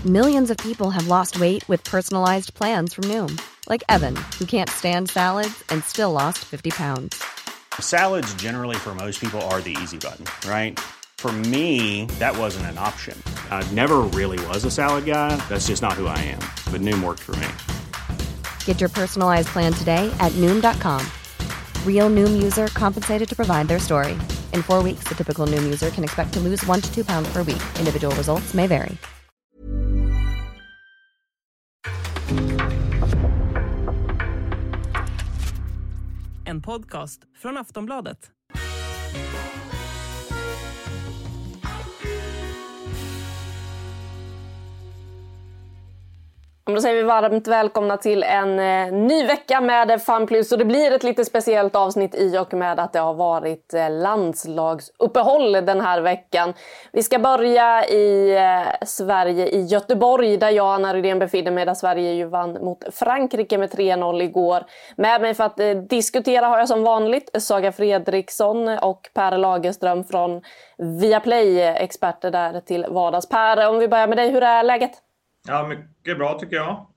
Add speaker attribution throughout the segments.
Speaker 1: Millions of people have lost weight with personalized plans from Noom. Like Evan, who can't stand salads and still lost 50 pounds.
Speaker 2: Salads generally for most people are the easy button, right? For me, that wasn't an option. I never really was a salad guy. That's just not who I am. But Noom worked for me.
Speaker 1: Get your personalized plan today at Noom.com. Real Noom user compensated to provide their story. In 4 weeks, the typical Noom user can expect to lose 1 to 2 pounds per week. Individual results may vary.
Speaker 3: En podcast från Aftonbladet.
Speaker 4: Då säger vi varmt välkomna till en ny vecka med Fan Plus. Och det blir ett lite speciellt avsnitt i och med att det har varit landslagsuppehåll den här veckan. Vi ska börja i Sverige, i Göteborg, där jag, Anna Rydén, befinner mig. Där Sverige ju vann mot Frankrike med 3-0 igår. Med mig för att diskutera har jag som vanligt Saga Fredriksson och Per Lagerström från Viaplay, experter där till vardags. Per, om vi börjar med dig, hur är läget?
Speaker 5: Ja, mycket bra tycker jag.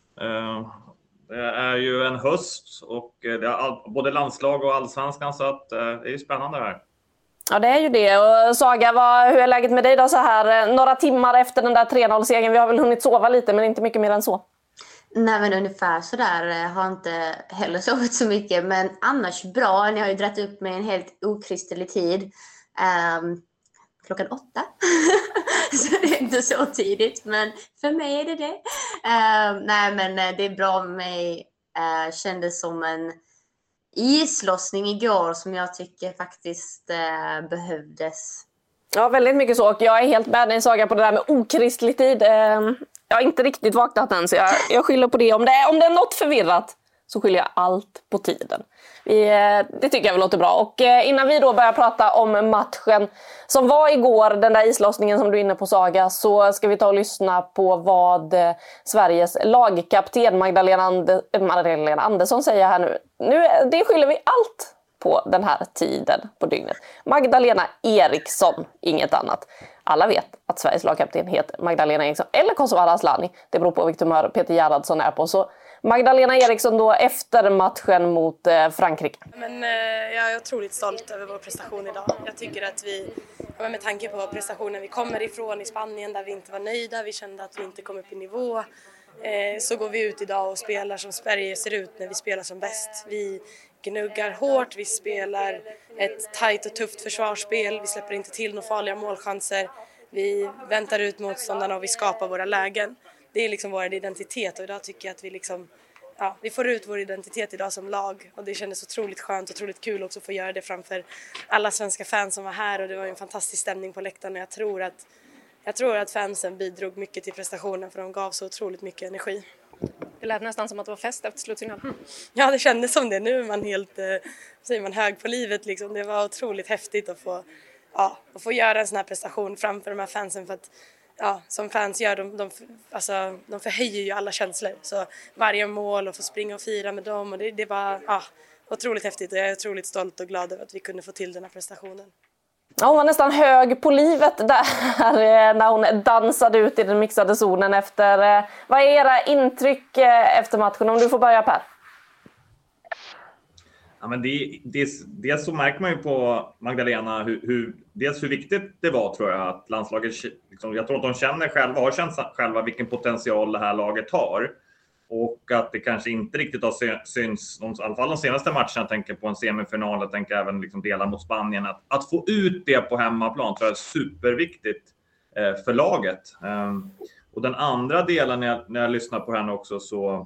Speaker 5: Det är ju en höst och det är både landslag och allsvenskan, så att det är ju spännande här.
Speaker 4: Ja, det är ju det. Och Saga, hur är läget med dig då så här några timmar efter den där 3-0-segern? Vi har väl hunnit sova lite, men inte mycket mer än så.
Speaker 6: Nej, men ungefär så där. Har inte heller sovit så mycket, men annars bra. Ni har ju dratt upp med en helt okristlig tid. Klockan 8. Så det är inte så tidigt, men för mig är det det. Nej, men det är bra med mig. Kändes som en islossning igår som jag tycker faktiskt behövdes.
Speaker 4: Ja, väldigt mycket så. Och jag är helt med dig, Saga, på det där med okristlig tid. Jag har inte riktigt vaknat än, så jag skyller på det. Om det är något förvirrat så skyller jag allt på tiden. Det tycker jag väl låter bra. Och innan vi då börjar prata om matchen som var igår, den där islossningen som du är inne på, Saga, så ska vi ta och lyssna på vad Sveriges lagkapten Magdalena Andersson säger här nu. Det skyller vi allt på den här tiden på dygnet. Magdalena Eriksson, inget annat. Alla vet att Sveriges lagkapten heter Magdalena Eriksson eller Kosovare Asllani. Det beror på vilket humör Peter Gerhardsson är på. Så Magdalena Eriksson då efter matchen mot Frankrike.
Speaker 7: Men jag är otroligt stolt över vår prestation idag. Jag tycker att vi, med tanke på prestationen vi kommer ifrån i Spanien där vi inte var nöjda, vi kände att vi inte kom upp i nivå, så går vi ut idag och spelar som Sverige ser ut när vi spelar som bäst. Vi gnuggar hårt, vi spelar ett tajt och tufft försvarsspel, vi släpper inte till några farliga målchanser, vi väntar ut motståndarna och vi skapar våra lägen. Det är liksom vår identitet, och idag tycker jag att vi får ut vår identitet idag som lag, och det kändes otroligt skönt och otroligt kul också att få göra det framför alla svenska fans som var här, och det var en fantastisk stämning på läktaren, och jag tror att fansen bidrog mycket till prestationen, för de gav så otroligt mycket energi.
Speaker 4: Det lät nästan som att det var fest efter slutsignalen.
Speaker 7: Ja, det kändes som det. Nu är man helt hög på livet liksom. Det var otroligt häftigt att få göra en sån här prestation framför de här fansen, för att som fans gör, de förhöjer ju alla känslor. Så varje mål och få springa och fira med dem, och det var otroligt häftigt, och jag är otroligt stolt och glad över att vi kunde få till den här prestationen.
Speaker 4: Ja, hon var nästan hög på livet där när hon dansade ut i den mixade zonen efter. Vad är era intryck efter matchen? Om du får börja, Per.
Speaker 5: Ja, men dels så märker man ju på Magdalena hur viktigt det var, tror jag, att landslaget, liksom, jag tror att de har känt själva vilken potential det här laget har, och att det kanske inte riktigt har syns, i alla fall de senaste matcherna. Jag tänker på en semifinal, jag tänker även liksom dela mot Spanien, att få ut det på hemmaplan tror jag är superviktigt för laget. Och den andra delen när jag lyssnar på henne också, så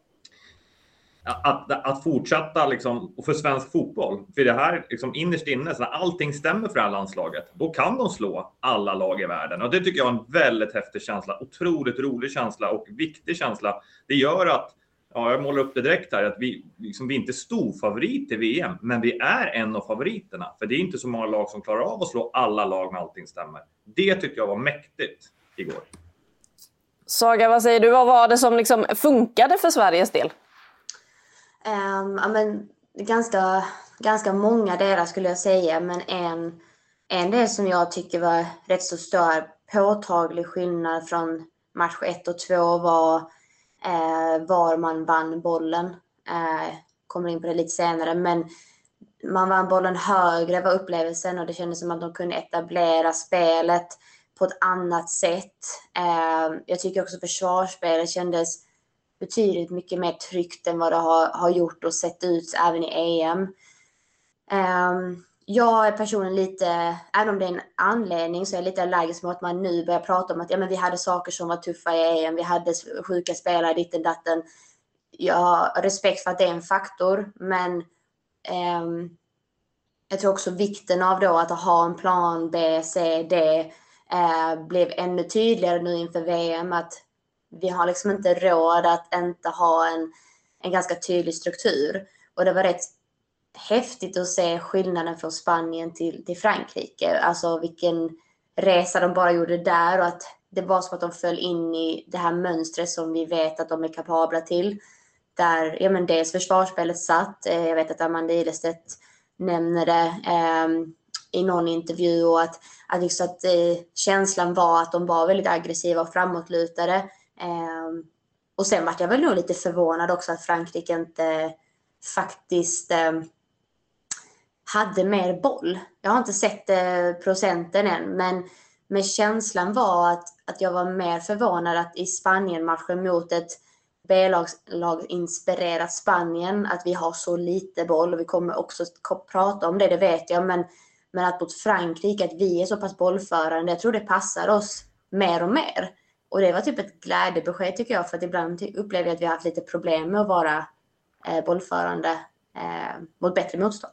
Speaker 5: att fortsätta liksom, och för svensk fotboll, för det här liksom, innerst inne, så när allting stämmer för det här landslaget, då kan de slå alla lag i världen, och det tycker jag är en väldigt häftig känsla, otroligt rolig känsla och viktig känsla. Det gör att, jag målar upp det direkt här, att vi inte är stor favorit i VM, men vi är en av favoriterna, för det är inte så många lag som klarar av att slå alla lag när allting stämmer. Det tycker jag var mäktigt igår.
Speaker 4: Saga, vad säger du? Vad var det som liksom funkade för Sveriges del?
Speaker 6: Men ganska många delar skulle jag säga, men en del som jag tycker var rätt så stor påtaglig skillnad från match 1 och 2 var man vann bollen. Kommer in på det lite senare, men man vann bollen högre var upplevelsen och det kändes som att de kunde etablera spelet på ett annat sätt. Jag tycker också försvarsspelet kändes betydligt mycket mer tryggt än vad det har gjort och sett ut även i EM. Jag är personligen lite, även om det är en anledning, så är jag lite allergisk mot att man nu börjar prata om att vi hade saker som var tuffa i EM, vi hade sjuka spelare, ditten datten. Jag har respekt för att det är en faktor, men jag tror också vikten av då att ha en plan B, C, D blev ännu tydligare nu inför VM, att vi har liksom inte råd att inte ha en ganska tydlig struktur. Och det var rätt häftigt att se skillnaden från Spanien till Frankrike. Alltså vilken resa de bara gjorde där och att det var som att de föll in i det här mönstret som vi vet att de är kapabla till. Där dels försvarsspelet satt. Jag vet att Amanda Ilestedt nämner det i någon intervju och att känslan var att de var väldigt aggressiva och framåtlutade. Och sen var jag väl nog lite förvånad också att Frankrike inte faktiskt hade mer boll. Jag har inte sett procenten än, men känslan var att jag var mer förvånad att i Spanien-matchen mot ett B-lag inspirerat Spanien, att vi har så lite boll, och vi kommer också prata om det vet jag, men att mot Frankrike att vi är så pass bollförande, jag tror det passar oss mer och mer. Och det var typ ett glädjebesked tycker jag, för att ibland upplever jag att vi har haft lite problem med att vara bollförande mot bättre motstånd.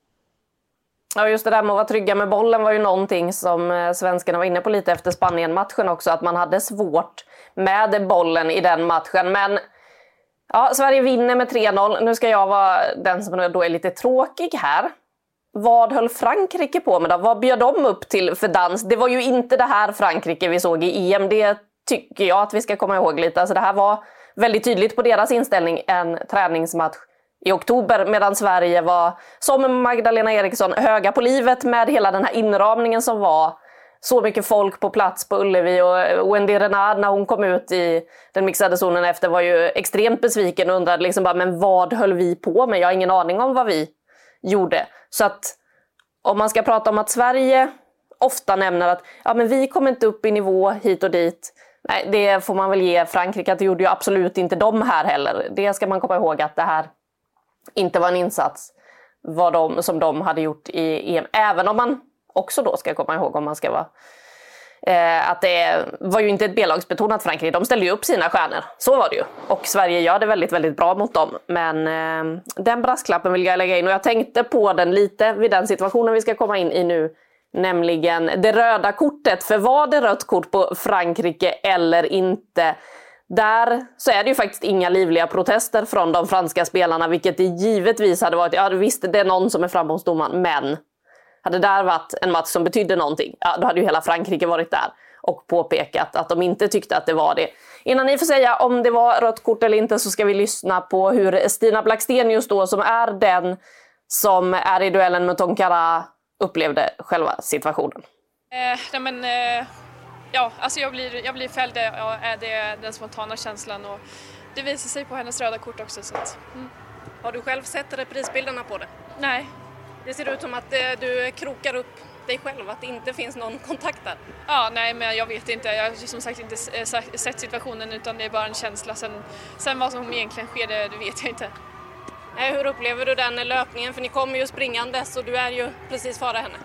Speaker 4: Ja, just det där med att vara trygga med bollen var ju någonting som svenskarna var inne på lite efter Spanien-matchen också, att man hade svårt med bollen i den matchen. Men ja, Sverige vinner med 3-0. Nu ska jag vara den som då är lite tråkig här. Vad höll Frankrike på med då? Vad bjöd de upp till för dans? Det var ju inte det här Frankrike vi såg i EM. Det tycker jag att vi ska komma ihåg lite. Alltså det här var väldigt tydligt på deras inställning, en träningsmatch i oktober, medan Sverige var, som Magdalena Eriksson, höga på livet med hela den här inramningen som var. Så mycket folk på plats på Ullevi, och Wendy Renard när hon kom ut i den mixade zonen efter var ju extremt besviken och undrade liksom bara, men vad höll vi på med? Jag har ingen aning om vad vi gjorde. Så att om man ska prata om att Sverige ofta nämner att men vi kommer inte upp i nivå hit och dit. Nej, det får man väl ge Frankrike, att det gjorde ju absolut inte de här heller. Det ska man komma ihåg, att det här inte var en insats som de hade gjort i EM. Även om man också då ska komma ihåg, om man ska vara att det var ju inte ett B-lagsbetonat Frankrike. De ställde ju upp sina stjärnor, så var det ju. Och Sverige gör det väldigt, väldigt bra mot dem. Men den brasklappen vill jag lägga in, och jag tänkte på den lite vid den situationen vi ska komma in i nu. Nämligen det röda kortet. För var det rött kort på Frankrike eller inte? Där så är det ju faktiskt inga livliga protester från de franska spelarna, vilket det givetvis hade varit. Visst, det är någon som är framme hos domaren, men hade det där varit en match som betydde någonting, då hade ju hela Frankrike varit där och påpekat att de inte tyckte att det var det. Innan ni får säga om det var rött kort eller inte, så ska vi lyssna på hur Stina Blackstenius då, som är den som är i duellen med Tonkara, upplevde själva situationen.
Speaker 8: Alltså jag blir fälld, det är den spontana känslan, och det visar sig på hennes röda kort också. Så att,
Speaker 7: Har du själv sett reprisbilderna på det?
Speaker 8: Nej.
Speaker 7: Det ser ut som att du krokar upp dig själv, att det inte finns någon kontakt där.
Speaker 8: Ja, nej, men jag vet inte. Jag har som sagt inte sett situationen, utan det är bara en känsla. Sen vad som egentligen sker, det vet jag inte.
Speaker 7: Hur upplever du den löpningen? För ni kommer ju springandes och du är ju precis före henne.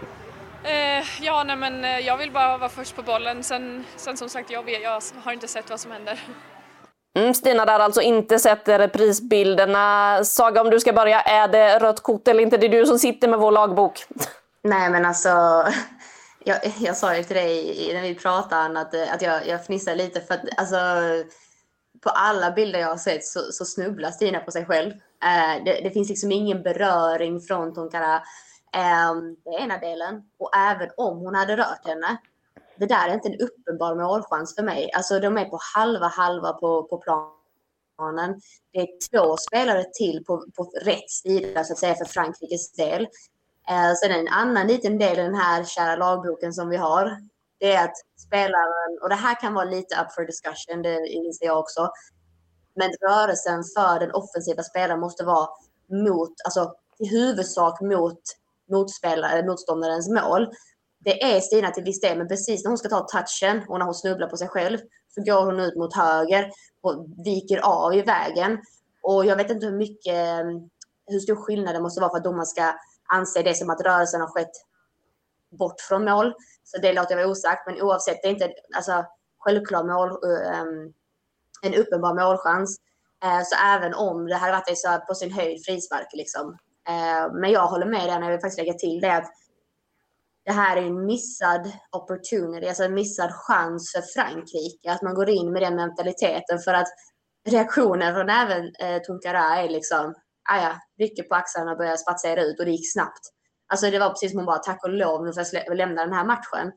Speaker 8: Jag vill bara vara först på bollen. Sen som sagt, jag har inte sett vad som händer.
Speaker 4: Stina där alltså inte sett reprisbilderna. Saga, om du ska börja, är det rött kort eller inte? Det är du som sitter med vår lagbok.
Speaker 6: Nej, men alltså jag sa ju till dig när vi pratade att jag fnissar lite, för att alltså, på alla bilder jag har sett så snubblar Stina på sig själv. Det finns liksom ingen beröring från Tonkara. Det ena delen, och även om hon hade rört henne, det där är inte en uppenbar målchans för mig. Alltså de är på halva på planen. Det är 2 spelare till på rätt sida så att säga för Frankrikes del. Sen en annan liten del i den här kära lagboken som vi har. det är att spelaren, och det här kan vara lite up for discussion, det inser jag också, men rörelsen för den offensiva spelaren måste vara i huvudsak mot motståndarens mål. Det är Stina till viss del, men precis när hon ska ta touchen och när hon snubblar på sig själv så går hon ut mot höger och viker av i vägen. Och jag vet inte hur stor skillnad det måste vara för att domaren ska anse det som att rörelsen har skett bort från mål. Så det låter jag vara osagt, men oavsett, det är inte självklart en uppenbar målchans. Så även om det hade varit på sin höjd frispark liksom. Men jag håller med där när vi faktiskt lägger till det att det här är en missad opportunity, alltså en missad chans för Frankrike. Att man går in med den mentaliteten, för att reaktionen från även Tunkara är liksom, rycker på axlarna och börjar spatsera ut, och det gick snabbt. Alltså det var precis som hon bara, tack och lov, nu får jag lämna den här matchen.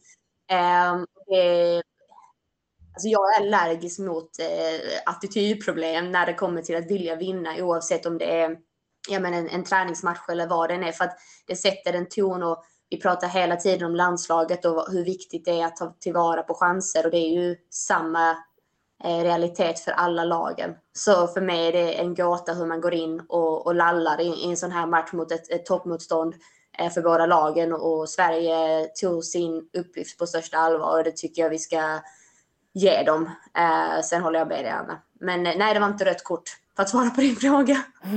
Speaker 6: Alltså jag är allergisk mot attitydproblem när det kommer till att vilja vinna, oavsett om det är en träningsmatch eller vad det är, för att det sätter en ton. Och vi pratar hela tiden om landslaget och hur viktigt det är att ta tillvara på chanser, och det är ju samma realitet för alla lagen. Så för mig är det en gåta hur man går in och lallar i en sån här match mot ett toppmotstånd för båda lagen, och Sverige tog sin uppgift på största allvar, och det tycker jag vi ska ge dem. Sen håller jag med dig, Anna. Men nej, det var inte rött kort, för att svara på din fråga.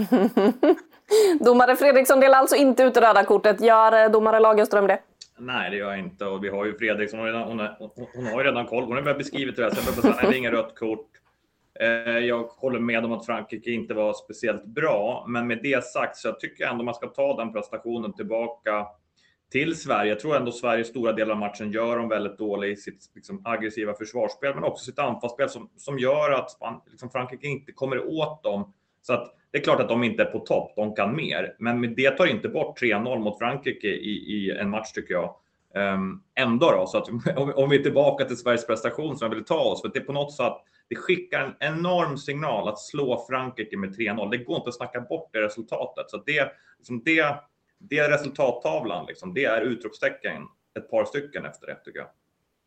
Speaker 4: Domare Fredriksson delar alltså inte ut röda kortet. Gör domare Lagerström det?
Speaker 5: Nej, det gör jag inte. Och vi har ju Fredriksson, hon har ju redan koll. Hon har väl beskrivit det. Sen är det inga rött kort. Jag håller med om att Frankrike inte var speciellt bra. Men med det sagt så tycker jag ändå man ska ta den prestationen tillbaka till Sverige. Jag tror ändå Sverige stora delar av matchen gör de väldigt dåligt i sitt aggressiva försvarsspel, men också sitt anfallsspel som gör att Frankrike inte kommer åt dem. Så att det är klart att de inte är på topp, de kan mer. Men det tar inte bort 3-0 mot Frankrike i en match, tycker jag. Ändå då, så att om vi är tillbaka till Sveriges prestation som jag vill ta oss, för det är på något sätt, det skickar en enorm signal att slå Frankrike med 3-0. Det går inte att snacka bort det resultatet. Så det är resultattavlan, liksom. Det är utropstecken ett par stycken efter det, tycker jag.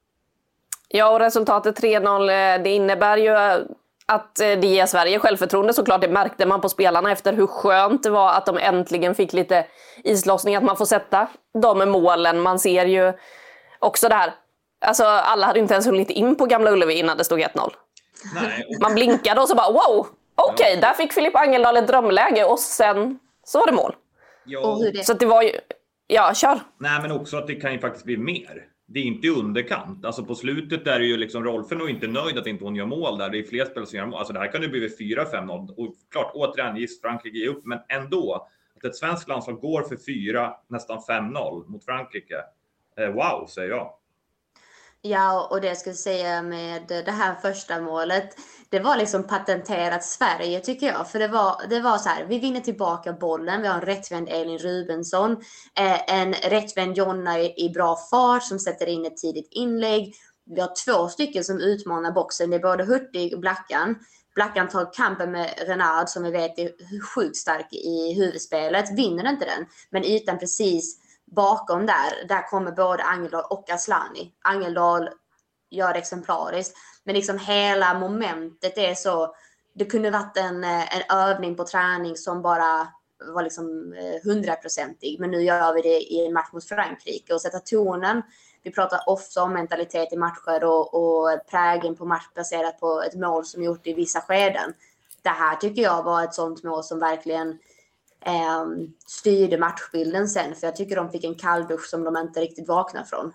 Speaker 4: Ja, och resultatet 3-0, det innebär ju att det ger Sverige självförtroende, såklart. Det märkte man på spelarna efter hur skönt det var att de äntligen fick lite islossning, att man får sätta de målen. Man ser ju också det här, alltså alla hade inte ens hunnit in på Gamla Ullevi innan det stod 1-0. Nej. Man blinkade och så bara, wow, okej, där fick Filip Angeldal ett drömläge, och sen så var det mål. Så det var ju, kör. Nej, men också att det kan ju faktiskt bli mer. Det är inte i underkant. Alltså på slutet är det ju liksom Rolfö nog inte nöjd att inte hon gör mål där. Det är fler spelare som gör mål. Alltså det här kan ju bli 4-5-0. Och klart, återigen, giss Frankrike ger upp. Men ändå, att ett svenskt landslag går för 4, nästan 5-0 mot Frankrike. Wow, säger jag.
Speaker 6: Ja, och det jag skulle säga med det här första målet, det var liksom patenterat Sverige, tycker jag. För det var så här, vi vinner tillbaka bollen, vi har en rättvänd Elin Rubensson, en rättvänd Jonna i bra fart som sätter in ett tidigt inlägg. Vi har 2 stycken som utmanar boxen, det är både Hurtig och Blackan. Blackan tar kampen med Renard, som vi vet är sjukt stark i huvudspelet, vinner inte den, men ytan precis bakom där kommer både Angeldal och Aslani. Angeldal gör det exemplariskt, men liksom hela momentet är så, det kunde varit en övning på träning som bara var liksom 100%ig, men nu gör vi det i en match mot Frankrike och sätta tonen. Vi pratar ofta om mentalitet i matcher och prägen på match baserat på ett mål som gjort i vissa skeden. Det här tycker jag var ett sånt mål som verkligen styrde matchbilden sen, för jag tycker de fick en kalldusch som de inte riktigt vaknade från.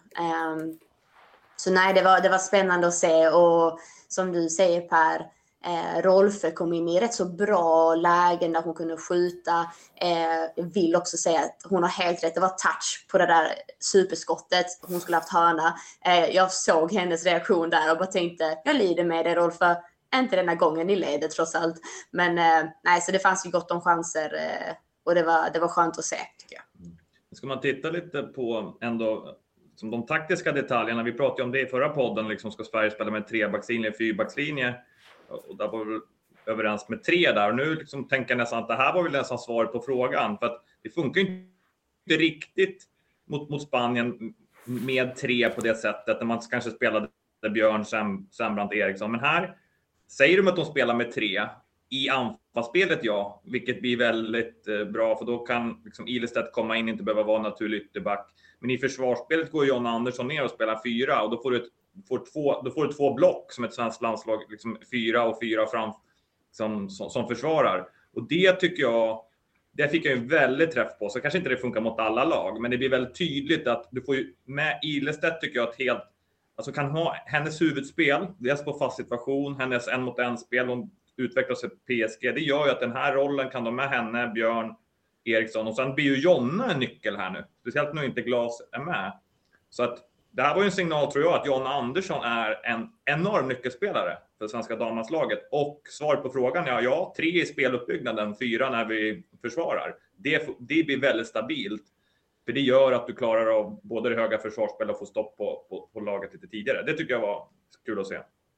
Speaker 6: Så nej, det var spännande att se, och som du säger Per, Rolfö kom in i rätt så bra lägen där hon kunde skjuta. Jag vill också säga att hon har helt rätt, det var touch på det där superskottet, hon skulle haft hörna. Jag såg hennes reaktion där och bara tänkte, jag lider med det Rolfö. Inte denna gången i ledet trots allt. Men nej, så det fanns ju gott om chanser, och det var skönt att se, tycker jag.
Speaker 5: Ska man titta lite på ändå som de taktiska detaljerna, vi pratade om det i förra podden, liksom ska Sverige spela med 3-backslinje, 4-backslinje, och där var vi överens med 3 där, och nu liksom tänker jag nästan att det här var väl nästan svaret på frågan, för att det funkar inte riktigt mot Spanien med 3 på det sättet. När man kanske spelade Björn, Sembrant, Eriksson. Men här säger de att de spelar med 3 i anfallsspelet, ja. Vilket blir väldigt bra, för då kan liksom Ilestedt komma in, inte behöva vara naturlig ytterback. Men i försvarsspelet går Jonna Andersson ner och spelar 4. Och då får du 2 block som ett svenskt landslag. Liksom 4 och 4 fram som försvarar. Och det tycker jag, det fick jag ju väldigt träff på. Så kanske inte det funkar mot alla lag. Men det blir väldigt tydligt att du får ju med Ilestedt, tycker jag, att helt... Alltså kan ha hennes huvudspel, dels på fast situation, hennes 1-mot-1-spel, hon utvecklar sig på PSG. Det gör ju att den här rollen kan de med henne, Björn, Eriksson. Och sen blir ju Jonna en nyckel här nu. Speciellt nu inte Glas är med. Så att det här var ju en signal, tror jag, att Jonna Andersson är en enorm nyckelspelare för svenska damlandslaget. Och svar på frågan, ja, 3 i speluppbyggnaden, 4 när vi försvarar. Det blir väldigt stabilt. För det gör att du klarar av både det höga försvarsspelet och få stopp på laget lite tidigare. Det tycker jag var kul att se.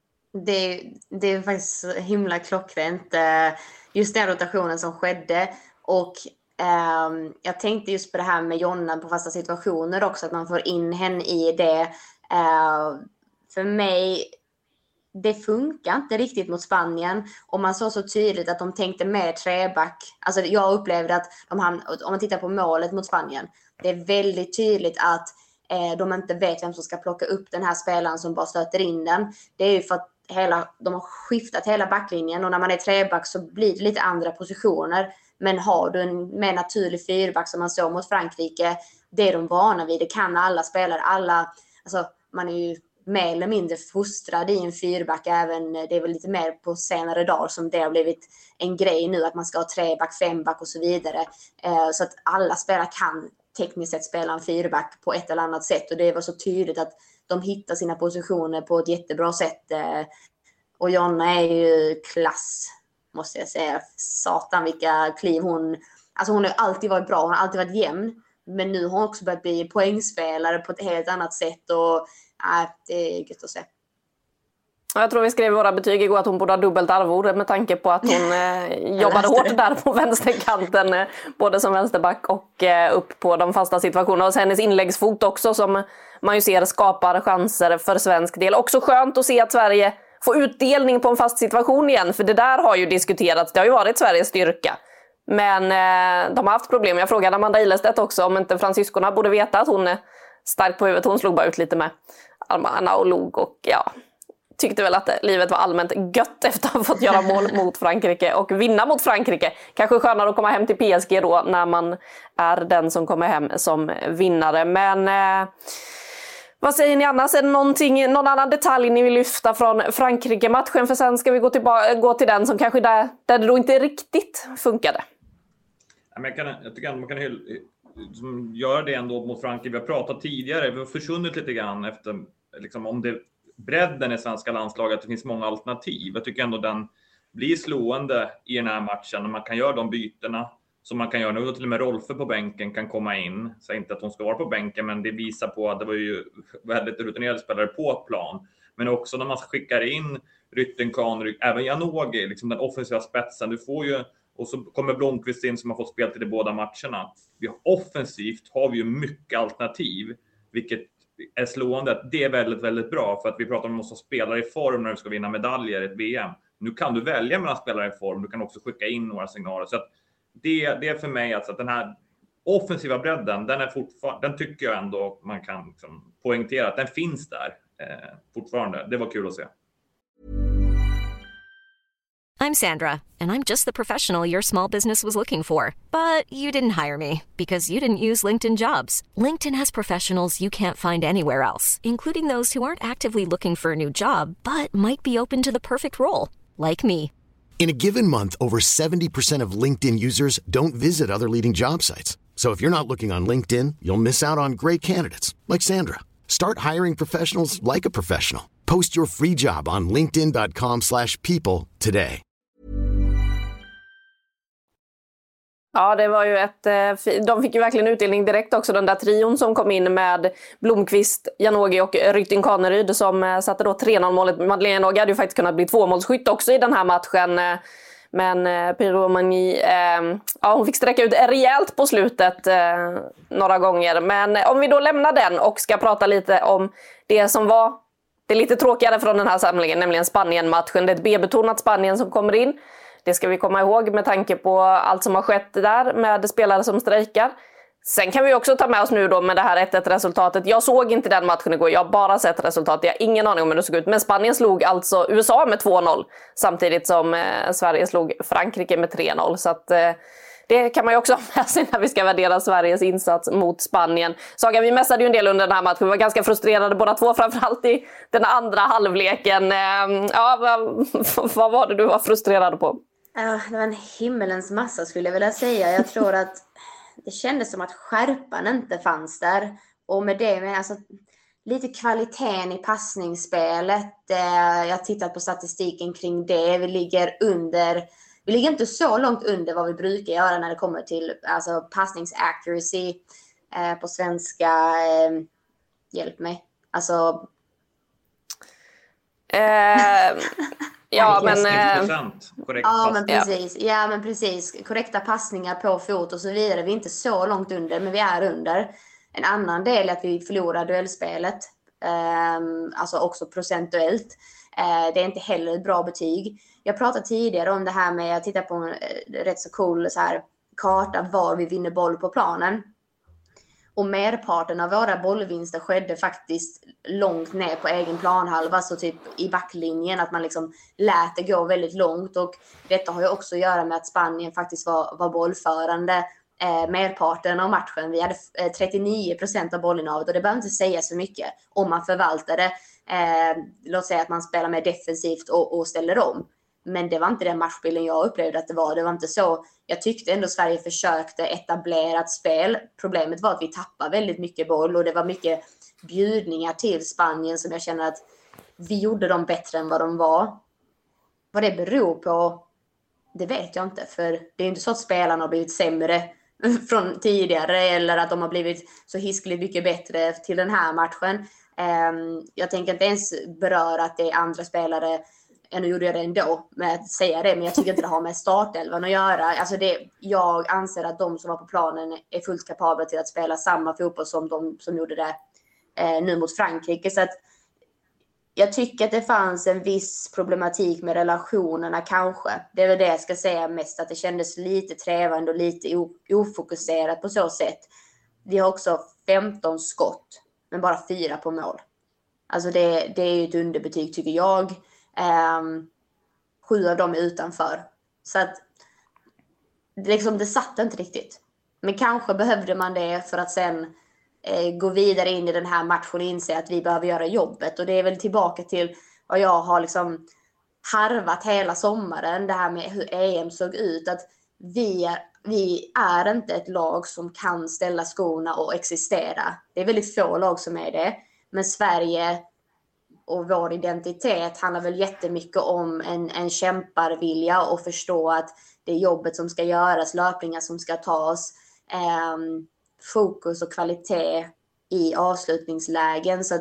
Speaker 6: Det är faktiskt himla klockrent. Just den rotationen som skedde. Och jag tänkte just på det här med Jonna på fasta situationer också. Att man får in henne i det. För mig, det funkar inte riktigt mot Spanien. Och man såg så tydligt att de tänkte mer treback. Alltså jag upplevde att om man tittar på målet mot Spanien. Det är väldigt tydligt att de inte vet vem som ska plocka upp den här spelaren som bara stöter in den. Det är ju för att de har skiftat hela backlinjen. Och när man är treback så blir det lite andra positioner. Men har du en mer naturlig fyrback som man såg mot Frankrike. Det är de vana vid. Det kan alla spelare. Alltså man är ju mer eller mindre fostrad i en fyrback. Även det är väl lite mer på senare dagar som det har blivit en grej nu. Att man ska ha 3-back, 5-back och så vidare. Så att alla spelare kan tekniskt sett spela en fyrback på ett eller annat sätt. Och det var så tydligt att de hittar sina positioner på ett jättebra sätt. Och Jonna är ju klass, måste jag säga. Satan vilka kliv hon... Alltså hon har alltid varit bra, hon har alltid varit jämn. Men nu har hon också börjat bli poängspelare på ett helt annat sätt. Och det är gött att se.
Speaker 4: Jag tror vi skrev i våra betyg igår att hon borde ha dubbelt arvode med tanke på att hon jobbade hårt där på vänsterkanten. Både som vänsterback och upp på de fasta situationerna. Och sen hennes inläggsfot också som man ju ser skapar chanser för svensk del. Också skönt att se att Sverige får utdelning på en fast situation igen. För det där har ju diskuterats. Det har ju varit Sveriges styrka. Men de har haft problem. Jag frågade Amanda Ilestedt också om inte fransyskorna borde veta att hon är stark på huvudet. Hon slog bara ut lite med armarna och log och tyckte väl att livet var allmänt gött efter att ha fått göra mål mot Frankrike och vinna mot Frankrike. Kanske skönare att komma hem till PSG då när man är den som kommer hem som vinnare. Men vad säger ni annars? Är det någon annan detalj ni vill lyfta från Frankrike-matchen? För sen ska vi gå till den som kanske där det då inte riktigt funkade.
Speaker 5: Jag tycker att man kan göra det ändå mot Frankrike. Vi har pratat tidigare, vi har försvunnit lite grann efter liksom, om det bredden i svenska landslaget, att det finns många alternativ. Jag tycker ändå den blir slående i den här matchen när man kan göra de bytena som man kan göra nu. Till och med Rolfö på bänken kan komma in. Så inte att hon ska vara på bänken, men det visar på att det var ju väldigt rutinerade spelare på plan. Men också när man skickar in Rytting, Kahnryd, även Janogy, liksom den offensiva spetsen. Du får ju, och så kommer Blomqvist in som har fått spel till de båda matcherna. Offensivt har vi ju mycket alternativ, vilket är slående att det är väldigt, väldigt bra. För att vi pratar om att spela i form när du ska vinna medaljer i ett VM. Nu kan du välja mellan spelare i form. Du kan också skicka in några signaler. Så att det är för mig alltså att den här offensiva bredden, den tycker jag ändå man kan liksom poängtera att den finns där fortfarande. Det var kul att se.
Speaker 9: I'm Sandra, and I'm just the professional your small business was looking for. But you didn't hire me because you didn't use LinkedIn Jobs. LinkedIn has professionals you can't find anywhere else, including those who aren't actively looking for a new job, but might be open to the perfect role, like me.
Speaker 10: In a given month, over 70% of LinkedIn users don't visit other leading job sites. So if you're not looking on LinkedIn, you'll miss out on great candidates, like Sandra. Start hiring professionals like a professional. Post your free job on linkedin.com/people today.
Speaker 4: Ja, det var ju de fick ju verkligen utdelning direkt också, den där trion som kom in med Blomqvist, Janogy och Rytting Kaneryd som satte då 3-0 målet. Madeleine Janogy hade ju faktiskt kunnat bli 2-målsskytt också i den här matchen. Men Pyromani, hon fick sträcka ut rejält på slutet några gånger. Men om vi då lämnar den och ska prata lite om det som var det lite tråkigare från den här samlingen, nämligen Spanien-matchen. Det är ett B-betonat Spanien som kommer in. Det ska vi komma ihåg med tanke på allt som har skett där med spelare som strejkar. Sen kan vi också ta med oss nu då med det här 1-1-resultatet. Jag såg inte den matchen igår, jag har bara sett resultatet. Jag har ingen aning om hur det såg ut. Men Spanien slog alltså USA med 2-0 samtidigt som Sverige slog Frankrike med 3-0. Så att det kan man ju också ha med sig när vi ska värdera Sveriges insats mot Spanien. Saga, vi mässade ju en del under den här matchen. Vi var ganska frustrerade båda två, framförallt i den andra halvleken. Vad var det du var frustrerad på?
Speaker 6: Det var en himmelens massa skulle jag vilja säga. Jag tror att det kändes som att skärpan inte fanns där. Och med det med alltså, lite kvaliteten i passningsspelet. Jag har tittat på statistiken kring det. Vi ligger inte så långt under vad vi brukar göra när det kommer till alltså, passningsaccuracy på svenska. Hjälp mig. Alltså...
Speaker 5: Ja, men
Speaker 6: precis. Ja, men precis. Korrekta passningar på fot och så vidare. Vi är inte så långt under, men vi är under. En annan del är att vi förlorar duellspelet. Alltså också procentuellt. Det är inte heller ett bra betyg. Jag pratade tidigare om det här med att titta på en rätt så cool så här, karta var vi vinner boll på planen. Och merparten av våra bollvinster skedde faktiskt långt ner på egen planhalva. Så typ i backlinjen att man liksom lät det gå väldigt långt. Och detta har ju också att göra med att Spanien faktiskt var bollförande merparten av matchen. Vi hade 39% av bollinnehavet och det behöver inte säga så mycket om man förvaltade. Låt säga att man spelar mer defensivt och ställer om. Men det var inte den matchbilden jag upplevde att det var. Det var inte så. Jag tyckte ändå Sverige försökte etablera ett spel. Problemet var att vi tappade väldigt mycket boll. Och det var mycket bjudningar till Spanien som jag känner att vi gjorde dem bättre än vad de var. Vad det beror på, det vet jag inte. För det är inte så att spelarna har blivit sämre från tidigare. Eller att de har blivit så hiskligt mycket bättre till den här matchen. Jag tänker inte ens beröra att det är andra spelare. Nu gjorde jag det ändå med att säga det, men jag tycker inte det har med startelvan att göra. Alltså jag anser att de som var på planen är fullt kapabla till att spela samma fotboll som de som gjorde det nu mot Frankrike. Så att jag tycker att det fanns en viss problematik med relationerna kanske. Det är väl det jag ska säga mest, att det kändes lite trävande och lite ofokuserat på så sätt. Vi har också 15 skott, men bara 4 på mål. Alltså det är ju ett underbetyg tycker jag. 7 av dem är utanför. Så att det satt inte riktigt. Men kanske behövde man det för att sen gå vidare in i den här matchen och inse att vi behöver göra jobbet. Och det är väl tillbaka till vad jag har liksom harvat hela sommaren. Det här med hur EM såg ut. Att vi är inte ett lag som kan ställa skorna och existera. Det är väldigt få lag som är det. Men Sverige och vår identitet handlar väl jättemycket om en kämparvilja och förstå att det är jobbet som ska göras, löpningar som ska tas, fokus och kvalitet i avslutningslägen. Så att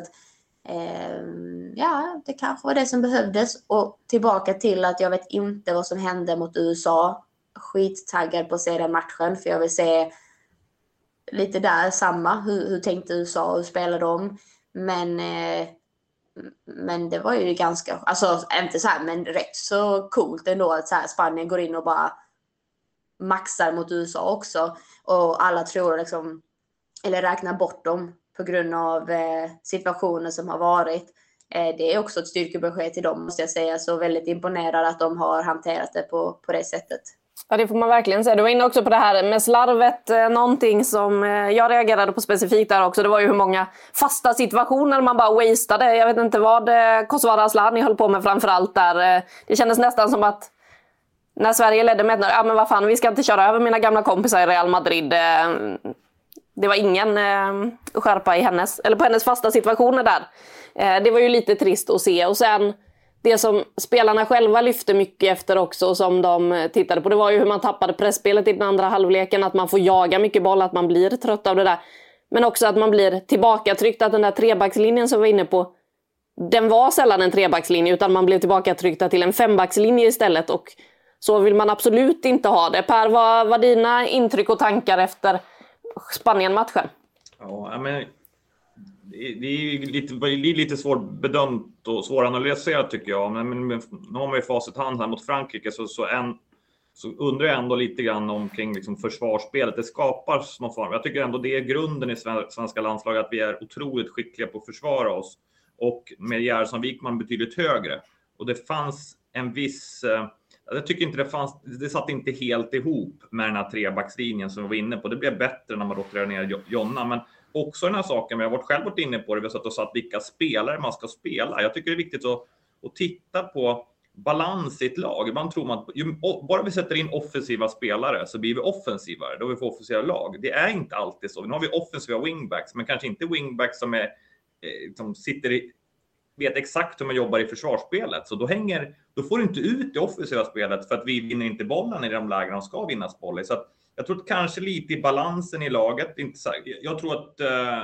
Speaker 6: det kanske var det som behövdes. Och tillbaka till att jag vet inte vad som hände mot USA. Skittaggad på att se den matchen, för jag vill se lite där samma. Hur tänkte USA och hur spelade de? Men det var ju ganska, alltså inte så här, men rätt så coolt ändå att så här, Spanien går in och bara maxar mot USA också. Och alla tror liksom, eller räknar bort dem på grund av situationen som har varit. Det är också ett styrkebesked till dem, måste jag säga. Så väldigt imponerad att de har hanterat det på det sättet.
Speaker 4: Ja, det får man verkligen säga. Du var inne också på det här med slarvet. Någonting som jag reagerade på specifikt där också. Det var ju hur många fasta situationer man bara wastade. Jag vet inte vad Kosovare Asllani höll på med framförallt där. Det kändes nästan som att när Sverige ledde med men vad fan, vi ska inte köra över mina gamla kompisar i Real Madrid. Det var ingen skärpa i på hennes fasta situationer där. Det var ju lite trist att se. Och sen det som spelarna själva lyfte mycket efter också, som de tittade på, det var ju hur man tappade pressspelet i den andra halvleken, att man får jaga mycket boll, att man blir trött av det där. Men också att man blir tillbakatryckt, att den där trebackslinjen som vi var inne på, den var sällan en trebackslinje, utan man blev tillbakatryckta till en fembackslinje istället. Och Så vill man absolut inte ha det. Per, vad var dina intryck och tankar efter Spanien-matchen?
Speaker 5: Ja, men det är lite svårbedömt och svåranalyserat tycker jag. Men nu har man ju facit hand här mot Frankrike så undrar jag ändå lite grann omkring liksom försvarsspelet. Det skapar någon form. Jag tycker ändå det är grunden i svenska landslaget att vi är otroligt skickliga på att försvara oss. Och med Gerson Wikman betydligt högre. Och det fanns en viss... Jag tycker inte det satt inte helt ihop med den här trebackslinjen som vi var inne på. Det blev bättre när man roterade ner Jonna. Men också den här saken, jag har själv varit inne på det. Vi har satt vilka spelare man ska spela. Jag tycker det är viktigt att titta på balans i ett lag. Ibland tror man att bara vi sätter in offensiva spelare så blir vi offensivare. Då vi får offensiva lag. Det är inte alltid så. Nu har vi offensiva wingbacks, men kanske inte wingbacks som vet exakt hur man jobbar i försvarsspelet. Så då får du inte ut det offensiva spelet för att vi vinner inte bollen i de lägen de ska vinnas boll i. Så att jag tror att kanske lite i balansen i laget. Jag tror att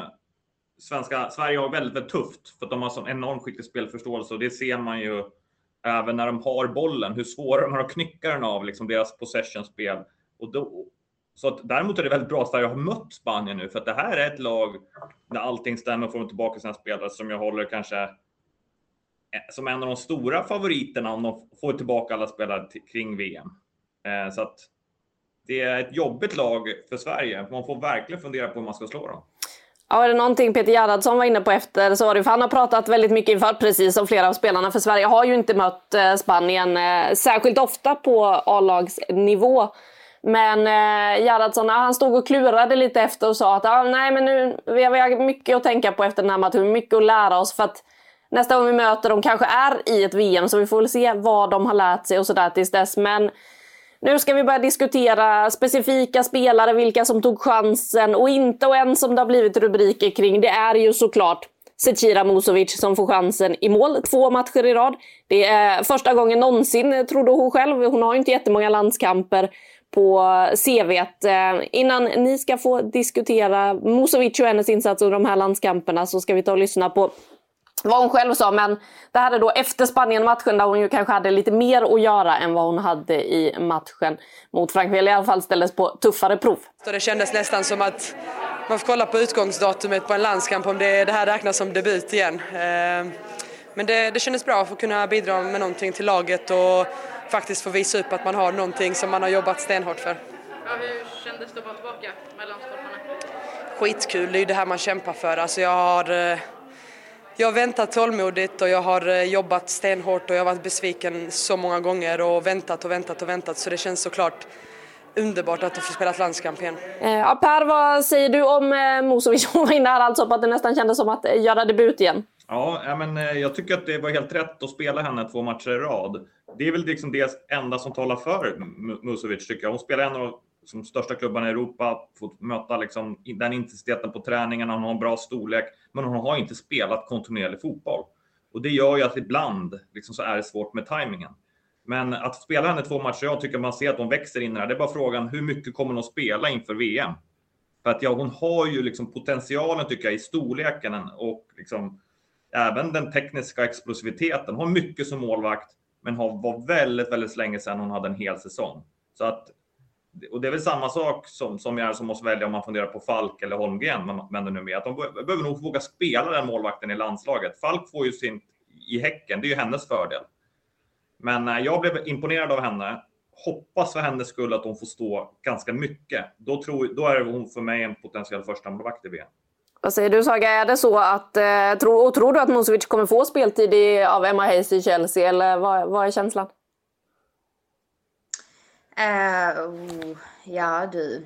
Speaker 5: Sverige har väldigt, väldigt tufft för att de har sån enormt skicklig spelförståelse och det ser man ju även när de har bollen, hur svåra de har att knycka den av liksom deras possession-spel. Så att däremot är det väldigt bra att Sverige har mött Spanien nu, för att det här är ett lag där allting stämmer, får de tillbaka sina spelare som jag håller kanske som en av de stora favoriterna om de får tillbaka alla spelare kring VM. Så att det är ett jobbigt lag för Sverige. Man får verkligen fundera på hur man ska slå dem.
Speaker 4: Ja, är det någonting Peter Gerhardsson var inne på efter så var det, för han har pratat väldigt mycket inför, precis som flera av spelarna, för Sverige har ju inte mött Spanien särskilt ofta på A-lagsnivå. Men Gerhardsson, han stod och klurade lite efter och sa att nej, men nu vi har mycket att tänka på efter den här matchen, mycket att lära oss, för att nästa gång vi möter dem kanske är i ett VM, så vi får väl se vad de har lärt sig och sådär tills dess. Men nu ska vi börja diskutera specifika spelare, vilka som tog chansen och inte, och en som det har blivit rubriker kring, det är ju såklart Zecira Musovic som får chansen i mål 2 matcher i rad. Det är första gången någonsin, trodde hon själv. Hon har ju inte jättemånga landskamper på CV:t. Innan ni ska få diskutera Musovic och hennes insats under de här landskamperna så ska vi ta och lyssna på vad hon själv sa. Men det här är då efter Spanien-matchen där hon ju kanske hade lite mer att göra än vad hon hade i matchen mot Frankrike. Eller i alla fall ställdes på tuffare prov.
Speaker 11: Så det kändes nästan som att man får kolla på utgångsdatumet på en landskamp om det här räknas som debut igen. Men det kändes bra att få kunna bidra med någonting till laget och faktiskt få visa upp att man har någonting som man har jobbat stenhårt för.
Speaker 12: Ja, hur kändes det att vara tillbaka med landskaparna?
Speaker 11: Skitkul, det är ju det här man kämpar för. Alltså jag har väntat tålmodigt och jag har jobbat stenhårt och jag har varit besviken så många gånger och väntat. Så det känns såklart underbart att få spela ett landskamp igen.
Speaker 4: Ja, Per, vad säger du om Musovic? Hon var inne här alltså på att det nästan kändes som att göra debut igen.
Speaker 5: Ja, men jag tycker att det var helt rätt att spela henne 2 matcher i rad. Det är väl liksom det enda som talar för Musovic, tycker jag. Hon spelar en av de största klubbarna i Europa, fått möta liksom den intensiteten på träningarna, hon har en bra storlek, men hon har inte spelat kontinuerlig fotboll. Och det gör ju att ibland liksom så är det svårt med tajmingen. Men att spela henne 2 matcher, jag tycker man ser att hon växer in här. Det är bara frågan, hur mycket kommer hon att spela inför VM? För att hon har ju liksom potentialen, tycker jag, i storleken och liksom även den tekniska explosiviteten. Hon har mycket som målvakt, men var väldigt, väldigt länge sedan hon hade en hel säsong. Så att, och det är väl samma sak som måste välja om man funderar på Falk eller Holmgren, men nu med att de behöver nog våga spela den målvakten i landslaget. Falk får ju sin i Häcken, det är ju hennes fördel. Men jag blev imponerad av henne. Hoppas för hennes skull att hon får stå ganska mycket. Då är hon för mig en potentiell första målvakt i VM.
Speaker 4: Vad säger du, Saga? Är det så att tror du att Musovic kommer få speltid av Emma Hayes i Chelsea, eller vad är känslan?
Speaker 6: Ja du.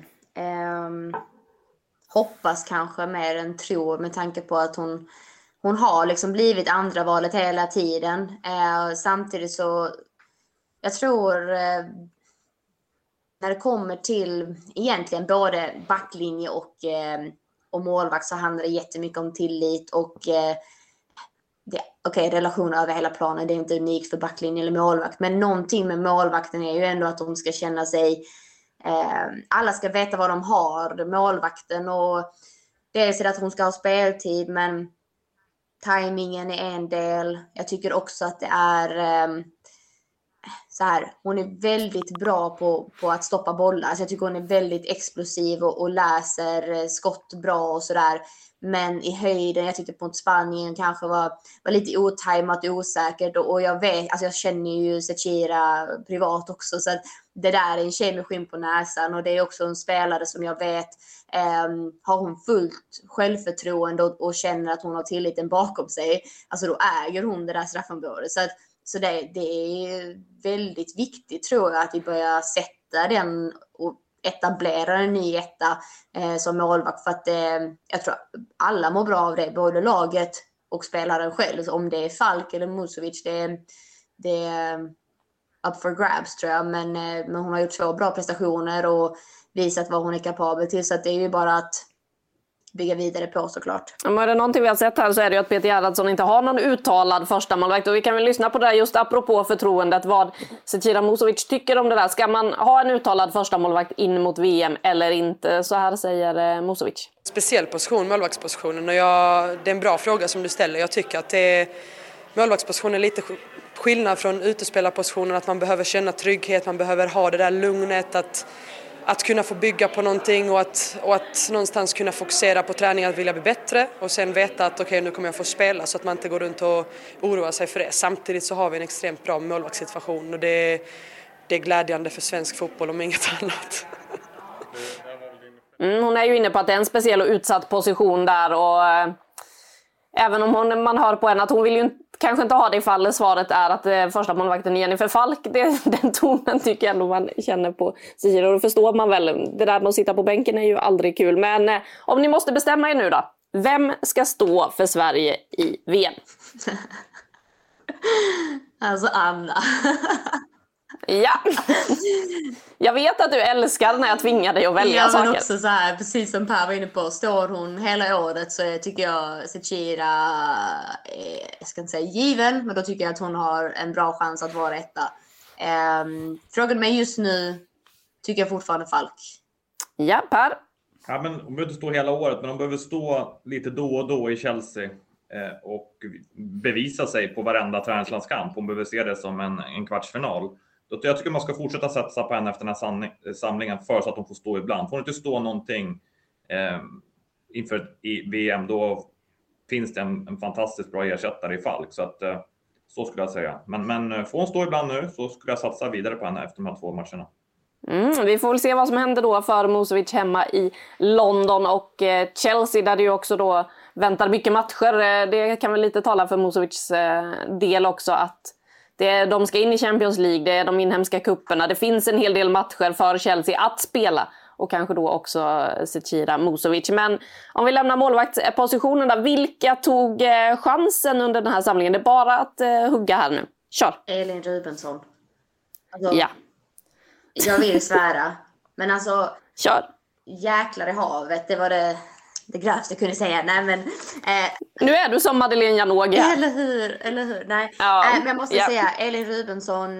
Speaker 6: Hoppas kanske mer än tror, med tanke på att hon har liksom blivit andra valet hela tiden. Samtidigt så jag tror när det kommer till egentligen både backlinje och målvakt så handlar det jättemycket om tillit och relationer över hela planen. Det är inte unikt för backlinje eller målvakt, men någonting med målvakten är ju ändå att de ska känna sig alla ska veta vad de har, målvakten, och det är så att hon ska ha speltid, men timingen är en del. Jag tycker också att det är så här, hon är väldigt bra på att stoppa bollar. Så jag tycker hon är väldigt explosiv och läser skott bra och sådär. Men i höjden, jag tyckte mot Spanien kanske var lite otajmat och osäkert. Och jag vet, alltså jag känner ju Zecira privat också. Så att det där är en tjej med skinn på näsan. Och det är också en spelare som jag vet har hon fullt självförtroende och känner att hon har tilliten bakom sig. Alltså då äger hon det där straffområdet. Så det är väldigt viktigt tror jag att vi börjar sätta den och etablera en ny etta som målvakt. För att jag tror alla mår bra av det, både laget och spelaren själv. Så om det är Falk eller Musovic, det är up for grabs tror jag. Men hon har gjort 2 bra prestationer och visat vad hon är kapabel till. Så att det är ju bara att bygga vidare på såklart.
Speaker 4: Men är det någonting vi har sett här så är det ju att Peter Gerhardsson inte har någon uttalad första målvakt. Och vi kan väl lyssna på det just apropå förtroendet, vad Zecira Musovic tycker om det där. Ska man ha en uttalad första målvakt in mot VM eller inte? Så här säger Musovic.
Speaker 11: Speciell position, målvaktspositionen. Och det är en bra fråga som du ställer. Jag tycker att målvaktspositionen är lite skillnad från utespelarpositionen. Att man behöver känna trygghet, man behöver ha det där lugnet att kunna få bygga på någonting och att någonstans kunna fokusera på träning, att vilja bli bättre och sen veta att okej, nu kommer jag få spela, så att man inte går runt och oroar sig för det. Samtidigt så har vi en extremt bra målvaktssituation och det är glädjande för svensk fotboll om inget annat.
Speaker 4: Hon är ju inne på att det är en speciell och utsatt position där och även om man hör på henne att hon vill ju kanske inte ha det ifall svaret är att första målvakten är Jennifer Falk. Den tonen tycker jag ändå man känner på Zecira. Och då förstår man väl, det där med att sitta på bänken är ju aldrig kul. Men om ni måste bestämma er nu då. Vem ska stå för Sverige i VM?
Speaker 6: Alltså Anna.
Speaker 4: Ja, jag vet att du älskar när jag tvingar dig att välja saker.
Speaker 6: Men också så här, precis som Per var inne på, står hon hela året så tycker jag Zecira, jag ska inte säga given, men då tycker jag att hon har en bra chans att vara etta. Frågan mig just nu tycker jag fortfarande Falk.
Speaker 4: Ja, Per.
Speaker 5: Ja, men hon behöver inte stå hela året, men hon behöver stå lite då och då i Chelsea och bevisa sig på varenda träningslandskamp. Hon behöver se det som en kvartsfinal. Jag tycker man ska fortsätta satsa på henne efter den här samlingen för så att hon får stå ibland. Får hon inte stå någonting inför i VM, då finns det en fantastiskt bra ersättare i Falk. Så att så skulle jag säga. Men får hon stå ibland nu så skulle jag satsa vidare på henne efter de här 2 matcherna.
Speaker 4: Vi får väl se vad som händer då för Musovic hemma i London och Chelsea där det ju också då väntar mycket matcher. Det kan väl lite tala för Musovics del också att de ska in i Champions League, det är de inhemska kupperna. Det finns en hel del matcher för Chelsea att spela och kanske då också Zecira Musovic. Men om vi lämnar målvaktspositionen där, vilka tog chansen under den här samlingen? Det är bara att hugga här nu. Kör!
Speaker 6: Elin Rubensson. Alltså,
Speaker 4: ja.
Speaker 6: Jag vill svära. Men alltså...
Speaker 4: Kör!
Speaker 6: Jäklar i havet, det var det grövsta jag kunde säga. Nej, men,
Speaker 4: nu är du som Madeleine Janogy.
Speaker 6: Eller hur? Nej. Men jag måste säga, Elin Rubensson,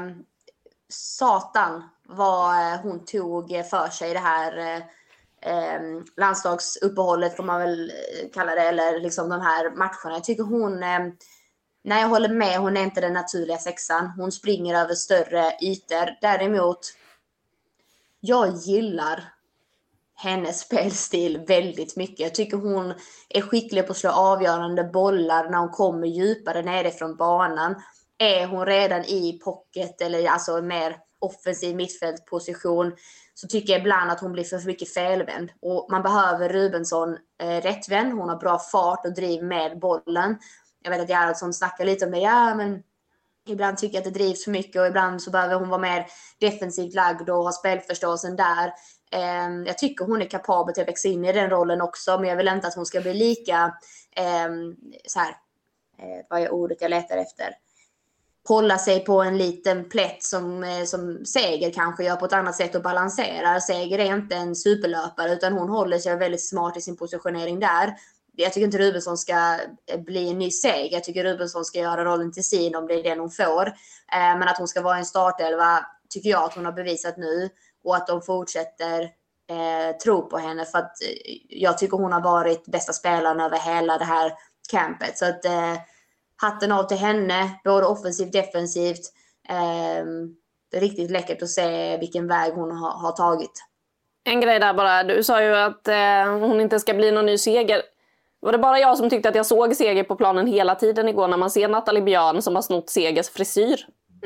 Speaker 6: satan vad hon tog för sig det här landslagsuppehållet får man väl kalla det, eller liksom de här matcherna. Jag tycker hon, när jag håller med, hon är inte den naturliga sexan. Hon springer över större ytor. Däremot, jag gillar hennes spelstil väldigt mycket. Jag tycker hon är skicklig på att slå avgörande bollar när hon kommer djupare nerifrån banan. Är hon redan i pocket eller alltså mer offensiv mittfältposition, så tycker jag ibland att hon blir för mycket felvänd. Och man behöver Rubensson rättvänd. Hon har bra fart och driv med bollen. Jag vet att Gerhardsson snackar lite om det. Ja, men ibland tycker jag att det drivs för mycket och ibland så behöver hon vara mer defensivt lagd och ha spelförståelsen där. Jag tycker hon är kapabel till att växa in i den rollen också, men jag vill inte att hon ska bli lika så här, vad är ordet jag letar efter? Hålla sig på en liten plätt som Seger kanske gör på ett annat sätt och balanserar. Seger är inte en superlöpare utan hon håller sig väldigt smart i sin positionering där. Jag tycker inte Rubensson ska bli en ny Seger. Jag tycker Rubensson ska göra rollen till sin om det är den hon får. Men att hon ska vara en startelva tycker jag att hon har bevisat nu. Och att de fortsätter tro på henne. För att jag tycker hon har varit bästa spelaren över hela det här campet. Så att hatten av till henne. Både offensivt, defensivt. Det är riktigt läckert att se vilken väg hon har tagit.
Speaker 4: En grej där bara, du sa ju att hon inte ska bli någon ny seger. Var det bara jag som tyckte att jag såg Seger på planen hela tiden igår när man ser Nathalie Björn som har snott Segers frisyr?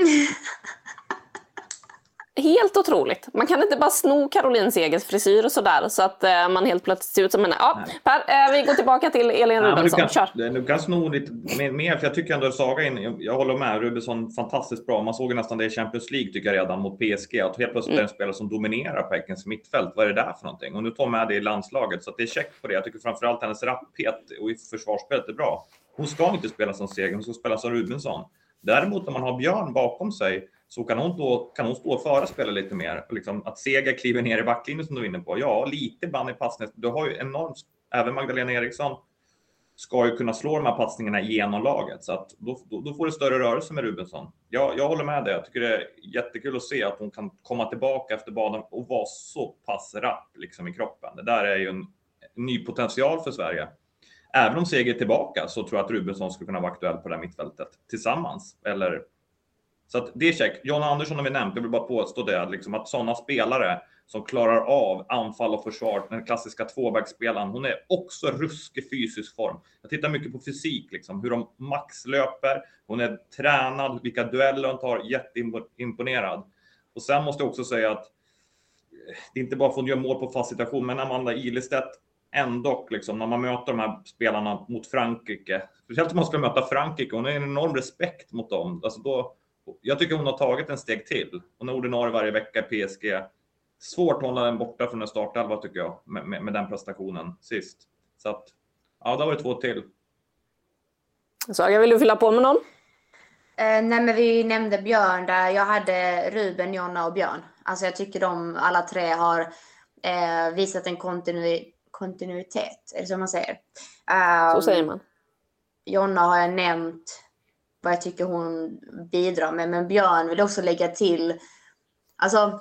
Speaker 4: Helt otroligt. Man kan inte bara sno Caroline Segers frisyr och sådär så att man helt plötsligt ser ut som henne. Ja, Per, vi går tillbaka till Elin Rubensson. Kör.
Speaker 5: Du kan sno lite mer, för jag tycker ändå Saga jag håller med. Rubensson fantastiskt bra. Man såg ju nästan det i Champions League tycker jag redan mot PSG. Att helt plötsligt är en spelare som dominerar på Häckens mittfält. Vad är det där för någonting? Och nu tar med det i landslaget. Så att det är check på det. Jag tycker framförallt hennes rapphet och i försvarsspelet är bra. Hon ska inte spela som Seger, hon ska spela som Rubensson. Däremot när man har Björn bakom sig så kan hon stå och föra spela lite mer. Liksom att Seger kliver ner i backlinjen som du är inne på. Ja, lite bland i passningen. Du har ju enormt, även Magdalena Eriksson ska ju kunna slå de här passningarna genom laget. Så att då får det större rörelse med Rubensson. Jag håller med dig. Jag tycker det är jättekul att se att hon kan komma tillbaka efter baden och vara så pass rapp liksom i kroppen. Det där är ju en ny potential för Sverige. Även om Seger är tillbaka så tror jag att Rubensson skulle kunna vara aktuell på det här mittfältet tillsammans. Så att det är check. Jonna Andersson har vi nämnt. Jag vill bara påstå det. Liksom att sådana spelare som klarar av anfall och försvar, den klassiska tvåvägsspelaren, hon är också ruskig fysisk form. Jag tittar mycket på fysik, liksom, hur de maxlöper. Hon är tränad, vilka dueller hon tar, jätteimponerad. Och sen måste jag också säga att det är inte bara för att hon gör mål på fast situation, men Amanda Ilestedt ändå, liksom, när man möter de här spelarna mot Frankrike, speciellt om man ska möta Frankrike, hon har en enorm respekt mot dem. Alltså jag tycker hon har tagit en steg till. Hon är ordinarie varje vecka i PSG. Svårt att hålla den borta från en startelva tycker jag. Med den prestationen sist. Så att, ja, det var det 2 till.
Speaker 4: Saga, vill du fylla på med någon?
Speaker 6: Nej, men vi nämnde Björn där. Jag hade Ruben, Jonna och Björn. Alltså jag tycker de alla tre har visat en kontinuitet. Är det så man säger?
Speaker 4: Så säger man.
Speaker 6: Jonna har jag nämnt vad jag tycker hon bidrar med. Men Björn vill också lägga till. Alltså,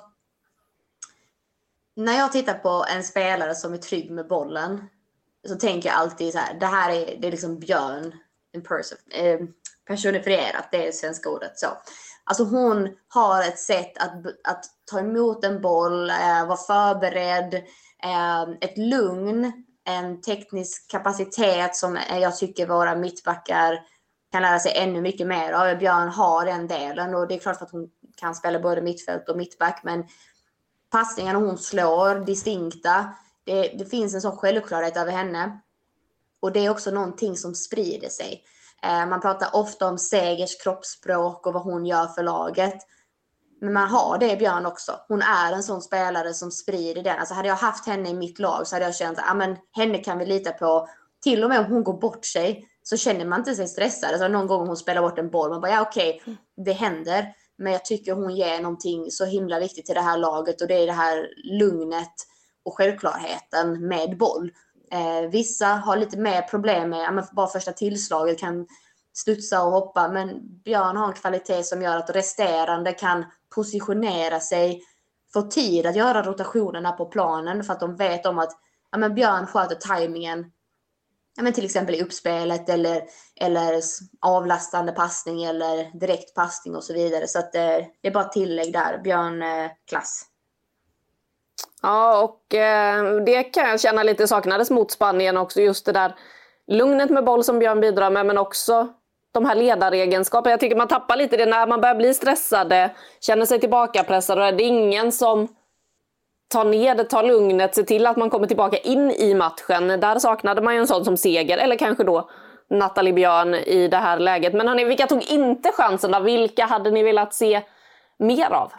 Speaker 6: när jag tittar på en spelare som är trygg med bollen så tänker jag alltid så här. Det är liksom Björn personifierat, det är svenska ordet. Så. Alltså hon har ett sätt att ta emot en boll, vara förberedd, ett lugn, en teknisk kapacitet som jag tycker våra mittbackar kan lära sig ännu mycket mer av. Björn har den delen och det är klart att hon kan spela både mittfält och mittback, men passningarna hon slår, distinkta, det finns en sån självklarhet över henne och det är också någonting som sprider sig. Man pratar ofta om Segers kroppsspråk och vad hon gör för laget, men man har det i Björn också. Hon är en sån spelare som sprider den. Alltså hade jag haft henne i mitt lag så hade jag känt att henne kan vi lita på. Till och med om hon går bort sig så känner man inte sig stressad. Alltså någon gång hon spelar bort en boll, man bara okej, det händer. Men jag tycker hon ger någonting så himla viktigt till det här laget och det är det här lugnet och självklarheten med boll. Vissa har lite mer problem med bara första tillslaget kan studsa och hoppa, men Björn har en kvalitet som gör att resterande kan positionera sig, få tid att göra rotationerna på planen för att de vet om att Björn sköter tajmingen. Till exempel i uppspelet eller avlastande passning eller direkt passning och så vidare. Så att det är bara tillägg där. Björn klass.
Speaker 4: Ja, och det kan jag känna lite saknades mot Spanien också. Just det där lugnet med boll som Björn bidrar med, men också de här ledaregenskaperna. Jag tycker man tappar lite det när man börjar bli stressade, känner sig tillbakapressad och det är ingen som tar lugnet, ser till att man kommer tillbaka in i matchen. Där saknade man ju en sån som Seger, eller kanske då Nathalie Björn i det här läget. Men hörni, vilka tog inte chansen då? Vilka hade ni velat se mer av?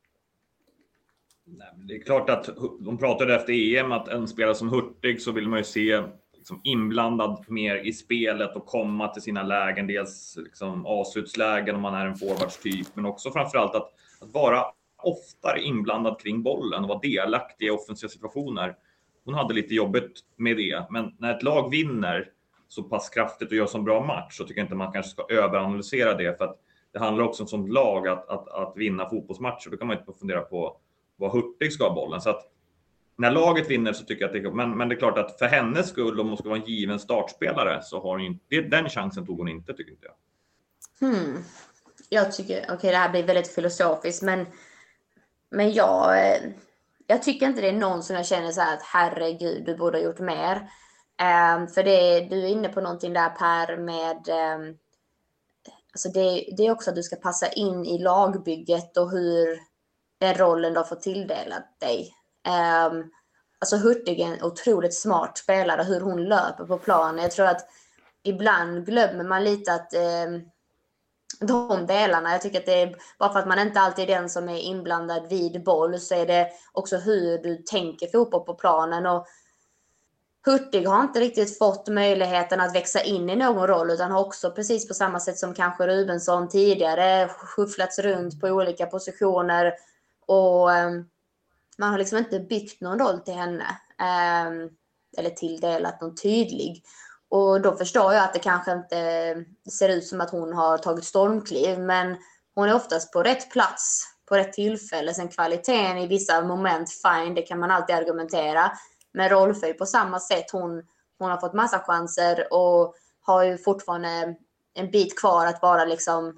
Speaker 5: Nej, det är klart att de pratade efter EM att en spelare som Hurtig så vill man ju se liksom inblandad mer i spelet och komma till sina lägen. Dels liksom avslutslägen om man är en forwardstyp, men också framförallt att vara oftare inblandad kring bollen och vara delaktig i offensiva situationer. Hon hade lite jobbigt med det, men när ett lag vinner så pass kraftigt och gör så bra match så tycker jag inte man kanske ska överanalysera det, för att det handlar också om som lag att vinna fotbollsmatcher. Då kan man inte fundera på vad Hurtig ska ha bollen. Så att när laget vinner så tycker jag att men det är klart att för hennes skull, om hon ska vara en given startspelare, så har hon inte den chansen tog hon inte, tycker inte jag.
Speaker 6: Jag tycker, det här blir väldigt filosofiskt, men jag tycker inte det är någon som jag känner så här att herregud, du borde ha gjort mer. För du är inne på någonting där, Per, med alltså det är också att du ska passa in i lagbygget och hur den rollen du har fått tilldelat dig. Alltså Hurtig är en otroligt smart spelare, hur hon löper på planen. Jag tror att ibland glömmer man lite att de delarna. Jag tycker att det är, bara för att man inte alltid är den som är inblandad vid boll, så är det också hur du tänker fotboll på planen. Och Hurtig har inte riktigt fått möjligheten att växa in i någon roll, utan har också precis på samma sätt som kanske Rubensson tidigare shufflats runt på olika positioner, och man har liksom inte byggt någon roll till henne eller tilldelat någon tydlig. Och då förstår jag att det kanske inte ser ut som att hon har tagit stormkliv, men hon är oftast på rätt plats på rätt tillfälle. Sen kvaliteten i vissa moment, fine, det kan man alltid argumentera. Men Rolfö är på samma sätt. Hon har fått massa chanser och har ju fortfarande en bit kvar att vara liksom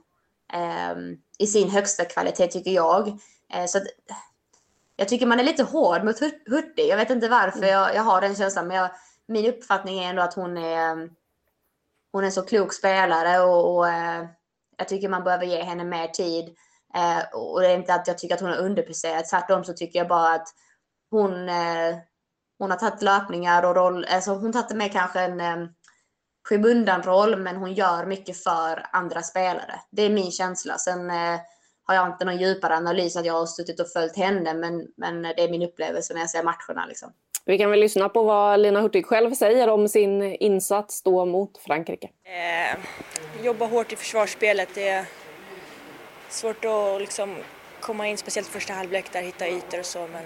Speaker 6: i sin högsta kvalitet, tycker jag. Så att, jag tycker man är lite hård mot Hurtig. Jag vet inte varför jag har den känslan, men min uppfattning är ändå att hon är en så klok spelare, och jag tycker man behöver ge henne mer tid. Och det är inte att jag tycker att hon är underpresterat. Tvärtom så tycker jag bara att hon har tagit löpningar och roll. Alltså hon har tagit med kanske en skymundan-roll, men hon gör mycket för andra spelare. Det är min känsla. Sen har jag inte någon djupare analys att jag har suttit och följt henne, men det är min upplevelse när jag ser matcherna liksom.
Speaker 4: Vi kan väl lyssna på vad Lina Hurtig själv säger om sin insats då mot Frankrike.
Speaker 13: Jobba hårt i försvarsspelet. Det är svårt att liksom komma in, speciellt första halvlek där, hitta ytor och så. Men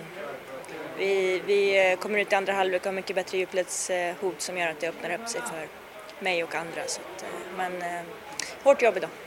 Speaker 13: vi kommer ut i andra halvlek och har mycket bättre djupledshot som gör att det öppnar upp sig för mig och andra. Så att, men hårt jobb idag.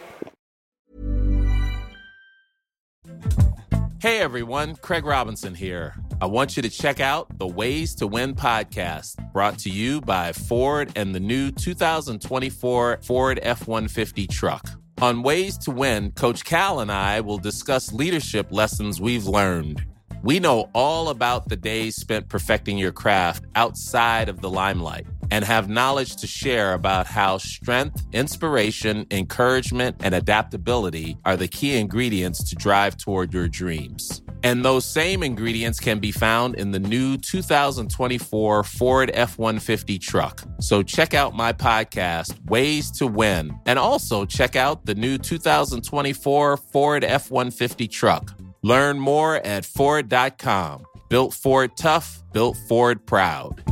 Speaker 14: Hey everyone, Craig Robinson here. I want you to check out the Ways to Win podcast, brought to you by Ford and the new 2024 Ford F-150 truck. On Ways to Win, Coach Cal and I will discuss leadership lessons we've learned. We know all about the days spent perfecting your craft outside of the limelight and have knowledge to share about how strength, inspiration, encouragement, and adaptability are the key ingredients to drive toward your dreams. And those same ingredients can be found in the new 2024 Ford F-150 truck. So check out my podcast, Ways to Win, and also check out the new 2024 Ford F-150 truck. Learn more at Ford.com. Built Ford tough, built Ford proud.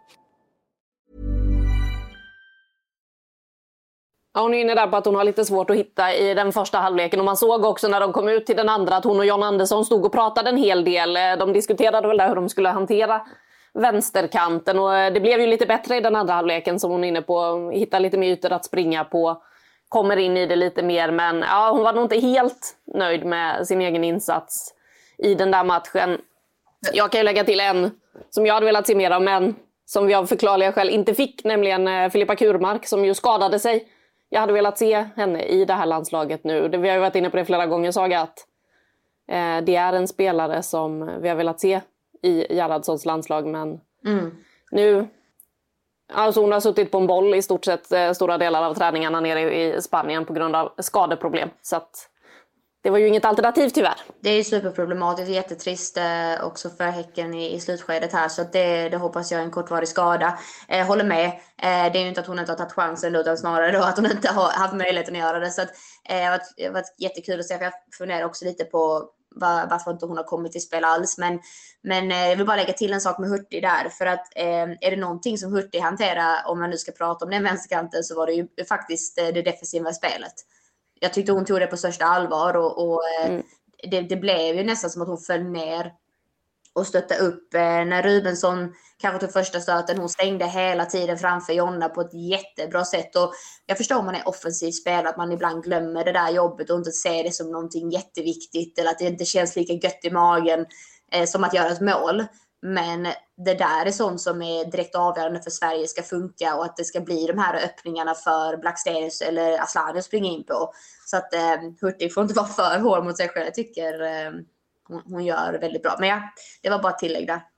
Speaker 4: Ja, hon är inne där på att hon har lite svårt att hitta i den första halvleken. Och man såg också när de kom ut till den andra att hon och John Andersson stod och pratade en hel del. De diskuterade väl där hur de skulle hantera vänsterkanten. Och det blev ju lite bättre i den andra halvleken, som hon är inne på. Hitta lite mer ytor att springa på. Kommer in i det lite mer. Men ja, hon var nog inte helt nöjd med sin egen insats i den där matchen. Jag kan ju lägga till en som jag hade velat se mer av, men som vi av förklarliga skäl inte fick. Nämligen Filippa Kurmark, som ju skadade sig. Jag hade velat se henne i det här landslaget nu. Vi har ju varit inne på det flera gånger, Saga, att det är en spelare som vi har velat se i Gerhardssons landslag. Men nu, alltså hon har suttit på en boll i stort sett stora delar av träningarna nere i Spanien på grund av skadeproblem. Så att det var ju inget alternativ tyvärr.
Speaker 6: Det är ju superproblematiskt, jättetrist också för Häcken i slutskedet här. Så att det hoppas jag är en kortvarig skada. Håller med. Det är ju inte att hon inte har tagit chansen, utan snarare då att hon inte har haft möjligheten att göra det. Så att, det har varit jättekul att se. För jag funderar också lite på varför inte hon har kommit till spel alls. Men jag vill bara lägga till en sak med Hurtig där. För att är det någonting som Hurtig hanterar, om man nu ska prata om den vänsterkanten, så var det ju faktiskt det defensiva spelet. Jag tyckte hon tog det på största allvar och det blev ju nästan som att hon föll ner och stötte upp. När Rubensson kanske tog första stöten, hon stängde hela tiden framför Jonna på ett jättebra sätt. Och jag förstår om man är offensiv spelare, att man ibland glömmer det där jobbet och inte ser det som någonting jätteviktigt, eller att det inte känns lika gött i magen som att göra ett mål. Men det där är sånt som är direkt avgörande för Sverige ska funka och att det ska bli de här öppningarna för Blackstenius eller Asllani att springa in på. Så att Hurtig får inte vara för hård mot sig själv. Jag tycker hon gör väldigt bra. Men ja, det var bara ett tillägg där.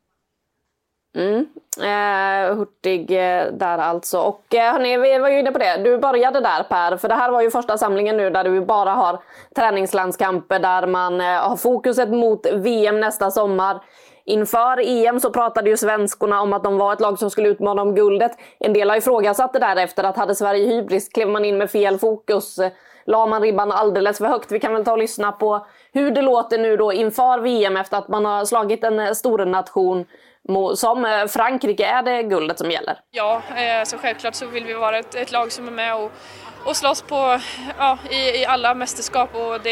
Speaker 4: Hurtig där alltså. Och hörni, vi var ju inne på det. Du började där, Per, för det här var ju första samlingen nu där du bara har träningslandskamper där man har fokuset mot VM nästa sommar. Inför EM så pratade ju svenskorna om att de var ett lag som skulle utmana om guldet. En del har ifrågasatt det där efter att hade Sverige hybris, klev man in med fel fokus, la man ribban alldeles för högt. Vi kan väl ta och lyssna på hur det låter nu då inför VM efter att man har slagit en stor nation som Frankrike. Är det guldet som gäller?
Speaker 8: Ja, så självklart så vill vi vara ett lag som är med och slåss på, i alla mästerskap, och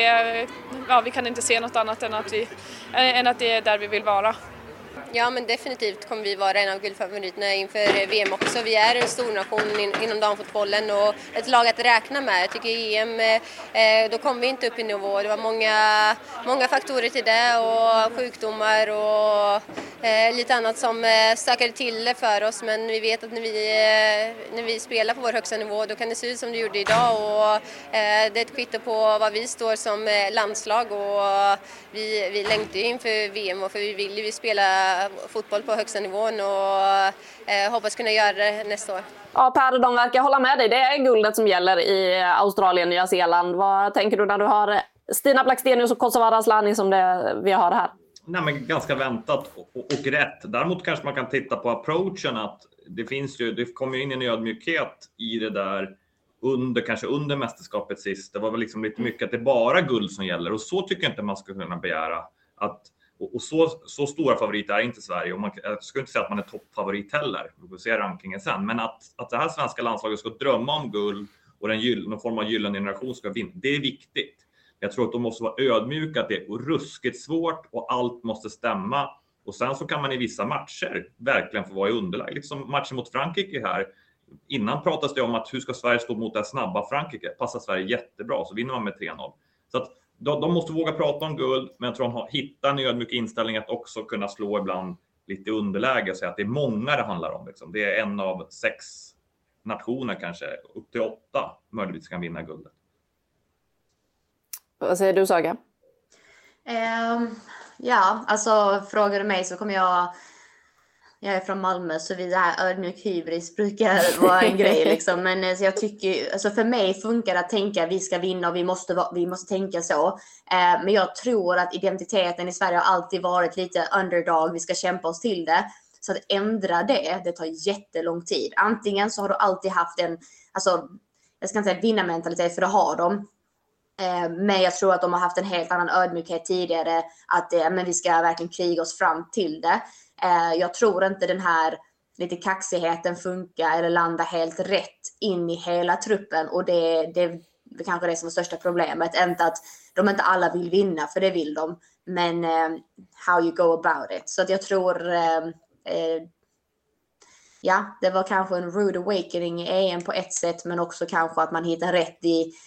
Speaker 8: vi kan inte se något annat än att det är där vi vill vara.
Speaker 15: Ja, men definitivt kommer vi vara en av guldfavoriterna inför VM också. Vi är en stor nation inom damfotbollen och ett lag att räkna med. Jag tycker EM, då kom vi inte upp i nivå. Det var många faktorer till det och sjukdomar och lite annat som stökade till det för oss. Men vi vet att när vi spelar på vår högsta nivå, då kan det se ut som det gjorde idag. Och det är ett kvitto på vad vi står som landslag, och vi längtar ju inför VM, och för vi vill ju spela fotboll på högsta nivån och hoppas kunna göra det nästa år.
Speaker 4: Ja, Per, de verkar hålla med dig. Det är guldet som gäller i Australien, Nya Zeeland. Vad tänker du när du har Stina Blackstenius och Kosovare Asllani som vi har här?
Speaker 5: Nej, men ganska väntat och rätt. Däremot kanske man kan titta på approachen, att det kommer in en ödmjukhet i det där kanske under mästerskapet sist. Det var väl liksom lite mycket att det är bara guld som gäller, och så tycker jag inte man ska kunna begära. Och så stora favoriter är inte Sverige, och jag skulle inte säga att man är toppfavorit heller. Vi får se rankingen sen. Men att det här svenska landslaget ska drömma om guld och någon form av gyllene generation ska vinna, det är viktigt. Jag tror att de måste vara ödmjuka, att det är ruskigt svårt och allt måste stämma. Och sen så kan man i vissa matcher verkligen få vara i underläge. Liksom matchen mot Frankrike här. Innan pratas det om att hur ska Sverige stå mot det snabba Frankrike? Passar Sverige jättebra, så vinner man med 3-0. Så att de måste våga prata om guld, men jag tror de hittar en ödmjuk inställning att också kunna slå ibland lite underläge och säga att det är många det handlar om. Liksom. Det är en av 6 nationer, kanske upp till 8 möjligtvis kan vinna guldet.
Speaker 4: Vad säger du, Saga?
Speaker 6: Ja, alltså frågar du mig så kommer jag är från Malmö, så det här ödmjuk hybris brukar vara en grej liksom. Men så jag tycker, alltså för mig funkar det att tänka vi ska vinna och vi måste tänka så. Men jag tror att identiteten i Sverige har alltid varit lite underdog, vi ska kämpa oss till det. Så att ändra det tar jättelång tid. Antingen så har du alltid haft jag ska inte säga vinnarmentalitet, för det har de. Men jag tror att de har haft en helt annan ödmjukhet tidigare, att men vi ska verkligen kriga oss fram till det. Jag tror inte den här lite kaxigheten funkar eller landar helt rätt in i hela truppen, och det är kanske det som är största problemet. Inte att de inte alla vill vinna, för det vill de, men how you go about it. Så att jag tror det var kanske en rude awakening i EM på ett sätt, men också kanske att man hittar rätt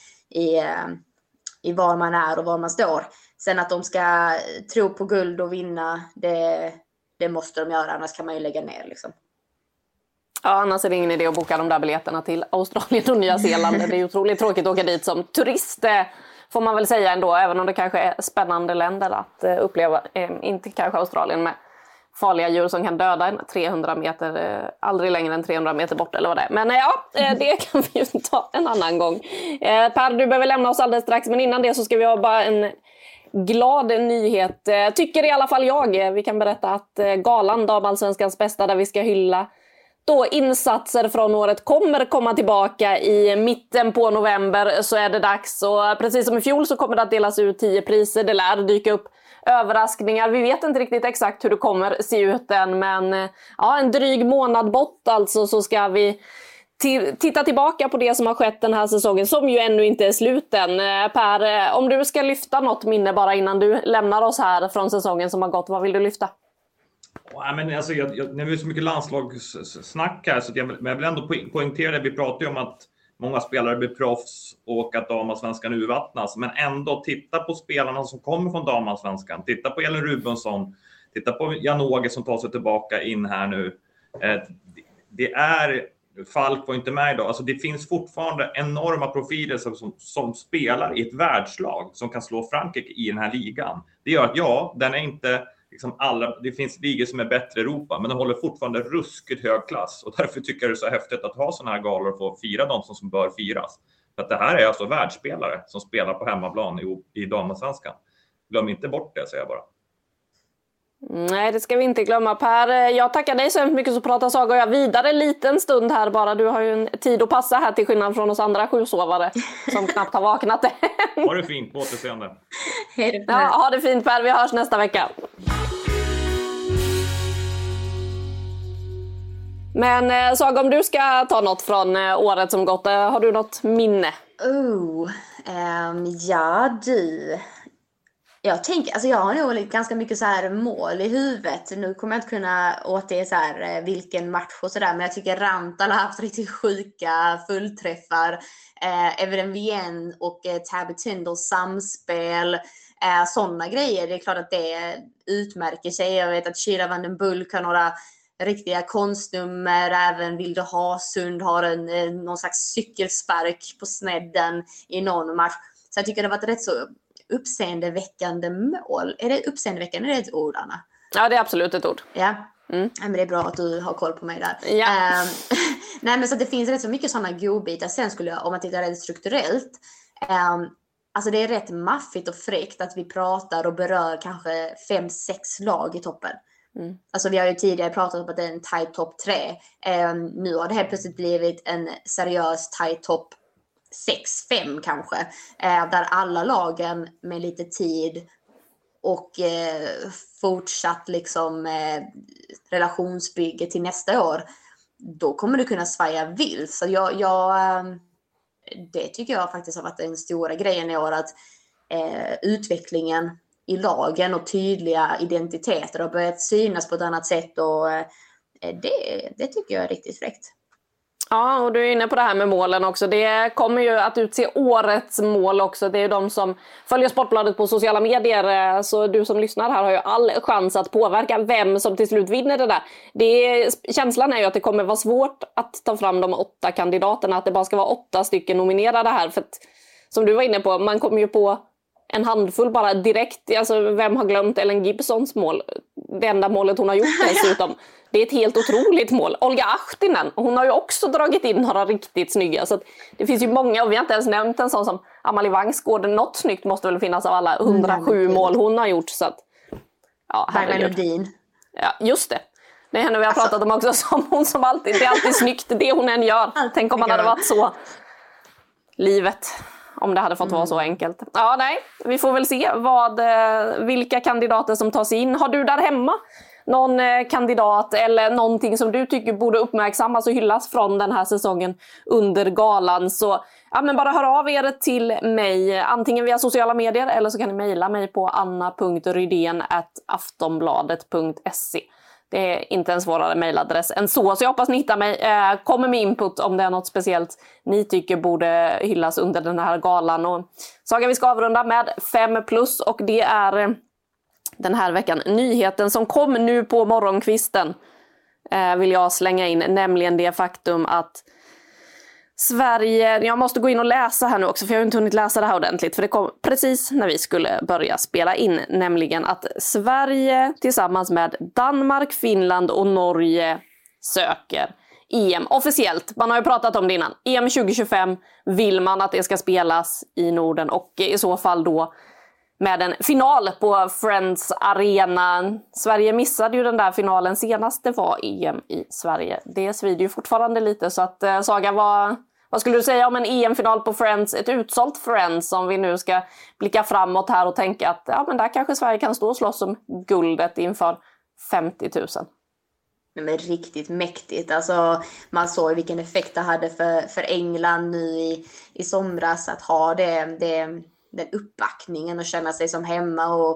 Speaker 6: i var man är och var man står. Sen att de ska tro på guld och vinna, det måste de göra, annars kan man ju lägga ner liksom.
Speaker 4: Ja, annars är det ingen idé att boka de där biljetterna till Australien och Nya Zeeland. Det är otroligt tråkigt att åka dit som turist, får man väl säga ändå, även om det kanske är spännande länder att uppleva. Inte kanske Australien med farliga djur som kan döda en 300 meter, aldrig längre än 300 meter bort eller vad det är. Men det kan vi ju ta en annan gång. Per, du behöver lämna oss alldeles strax, men innan det så ska vi ha bara en glad nyhet, tycker i alla fall jag. Vi kan berätta att galan Damallsvenskans bästa, där vi ska hylla då insatser från året, kommer komma tillbaka i mitten på november. Så är det dags, och precis som i fjol så kommer det att delas ut 10 priser. Det lär dyka upp överraskningar. Vi vet inte riktigt exakt hur det kommer se ut än, men en dryg månad bort alltså, så ska vi titta tillbaka på det som har skett den här säsongen, som ju ännu inte är sluten. Per, om du ska lyfta något minne bara innan du lämnar oss här från säsongen som har gått, vad vill du lyfta?
Speaker 5: Men alltså, när vi är så mycket landslagssnack här, så jag vill ändå poängtera det. Vi pratar ju om att många spelare blir proffs och att damallsvenskan urvattnas, men ändå titta på spelarna som kommer från damallsvenskan. Titta på Elin Rubensson, Titta på Jan-Åge som tar sig tillbaka in här nu. Det är... Falk var inte med idag. Alltså det finns fortfarande enorma profiler som spelar i ett världslag som kan slå Frankrike i den här ligan. Det gör att den är inte liksom det finns ligor som är bättre i Europa, men den håller fortfarande ruskigt hög klass. Och därför tycker jag det är så häftigt att ha sådana här galor och få fira dem som bör firas. För att det här är alltså världsspelare som spelar på hemmaplan i damallsvenskan. Glöm inte bort det, säger jag bara.
Speaker 4: Nej, det ska vi inte glömma. Per, jag tackar dig så hemskt mycket, så pratar Saga och jag vidare en liten stund här bara. Du har ju en tid att passa här till skillnad från oss andra 7-sovare som knappt har vaknat än.
Speaker 5: Ha det fint, på återseende.
Speaker 4: Ja, ha det fint Per, vi hörs nästa vecka. Men Saga, om du ska ta något från året som gått, har du något minne?
Speaker 6: Ja du... Jag tänker, alltså jag har nog ganska mycket så här mål i huvudet. Nu kommer jag inte kunna återge så här vilken match och sådär. Men jag tycker Rantal har haft riktigt sjuka fullträffar. Evren Vien och Tabby Tindalls samspel. Sådana grejer. Det är klart att det utmärker sig. Jag vet att Kira van den Bulk har några riktiga konstnummer. Även Vilde Hasund har någon slags cykelspark på snedden i någon match. Så jag tycker det har varit rätt så uppseendeväckande mål. Är det uppseendeväckande? Är det ett ord, Anna?
Speaker 4: Ja, det är absolut ett ord.
Speaker 6: Ja, men det är bra att du har koll på mig där.
Speaker 4: Ja.
Speaker 6: Nej, men så det finns rätt så mycket sådana godbitar. Sen skulle jag, om man tittar rent strukturellt, alltså det är rätt maffigt och fräckt att vi pratar och berör kanske 5-6 lag i toppen. Alltså vi har ju tidigare pratat om att det är en tight topp 3. Nu har det helt plötsligt blivit en seriös tight topp 6-5 kanske, där alla lagen med lite tid och fortsatt liksom relationsbygge till nästa år, då kommer du kunna svaja vilt. Så det tycker jag faktiskt har varit den stora grejen i år, att utvecklingen i lagen och tydliga identiteter har börjat synas på ett annat sätt, och det tycker jag är riktigt fräckt.
Speaker 4: Ja, och du är inne på det här med målen också. Det kommer ju att utse årets mål också. Det är ju de som följer Sportbladet på sociala medier. Så du som lyssnar här har ju all chans att påverka vem som till slut vinner det där. Känslan är ju att det kommer vara svårt att ta fram de 8 kandidaterna. Att det bara ska vara 8 stycken nominerade här. För att, som du var inne på, man kommer ju på en handfull bara direkt. Alltså, vem har glömt Ellen Gibsons mål? Det enda målet hon har gjort dessutom. Det är ett helt otroligt mål. Olga Ahtinen, hon har ju också dragit in några riktigt snygga. Så att det finns ju många, och vi har inte ens nämnt en sån som Amalie Vangsgård. Något snyggt måste väl finnas av alla 107 mål hon har gjort. Så att, ja,
Speaker 6: Melodin.
Speaker 4: Ja, just det. Det är henne vi har pratat om också. Som hon som alltid, det är alltid snyggt det hon än gör. Tänk om man hade varit så. Livet. Om det hade fått vara så enkelt. Ja, nej. Vi får väl se vilka kandidater som tas in. Har du där hemma någon kandidat eller någonting som du tycker borde uppmärksammas och hyllas från den här säsongen under galan, så men bara hör av er till mig antingen via sociala medier, eller så kan ni mejla mig på anna.rydén@aftonbladet.se. Det är inte en svårare mejladress än så jag hoppas ni hittar mig. Kommer med input om det är något speciellt ni tycker borde hyllas under den här galan. Och Saga, vi ska avrunda med 5+, och det är den här veckan nyheten som kom nu på morgonkvisten, vill jag slänga in, nämligen det faktum att Sverige, jag måste gå in och läsa här nu också för jag har inte hunnit läsa det här ordentligt, för det kom precis när vi skulle börja spela in, nämligen att Sverige tillsammans med Danmark, Finland och Norge söker EM officiellt. Man har ju pratat om det innan. EM 2025 vill man att det ska spelas i Norden, och i så fall då med en final på Friends Arena. Sverige missade ju den där finalen senast det var EM i Sverige. Det svider ju fortfarande lite, så att Saga, vad skulle du säga om en EM-final på Friends, ett utsålt Friends, om vi nu ska blicka framåt här och tänka att men där kanske Sverige kan stå och slåss om guldet inför 50 000.
Speaker 6: Men riktigt mäktigt. Alltså, man såg vilken effekt det hade för England nu i somras att ha den uppbackningen och känna sig som hemma. Och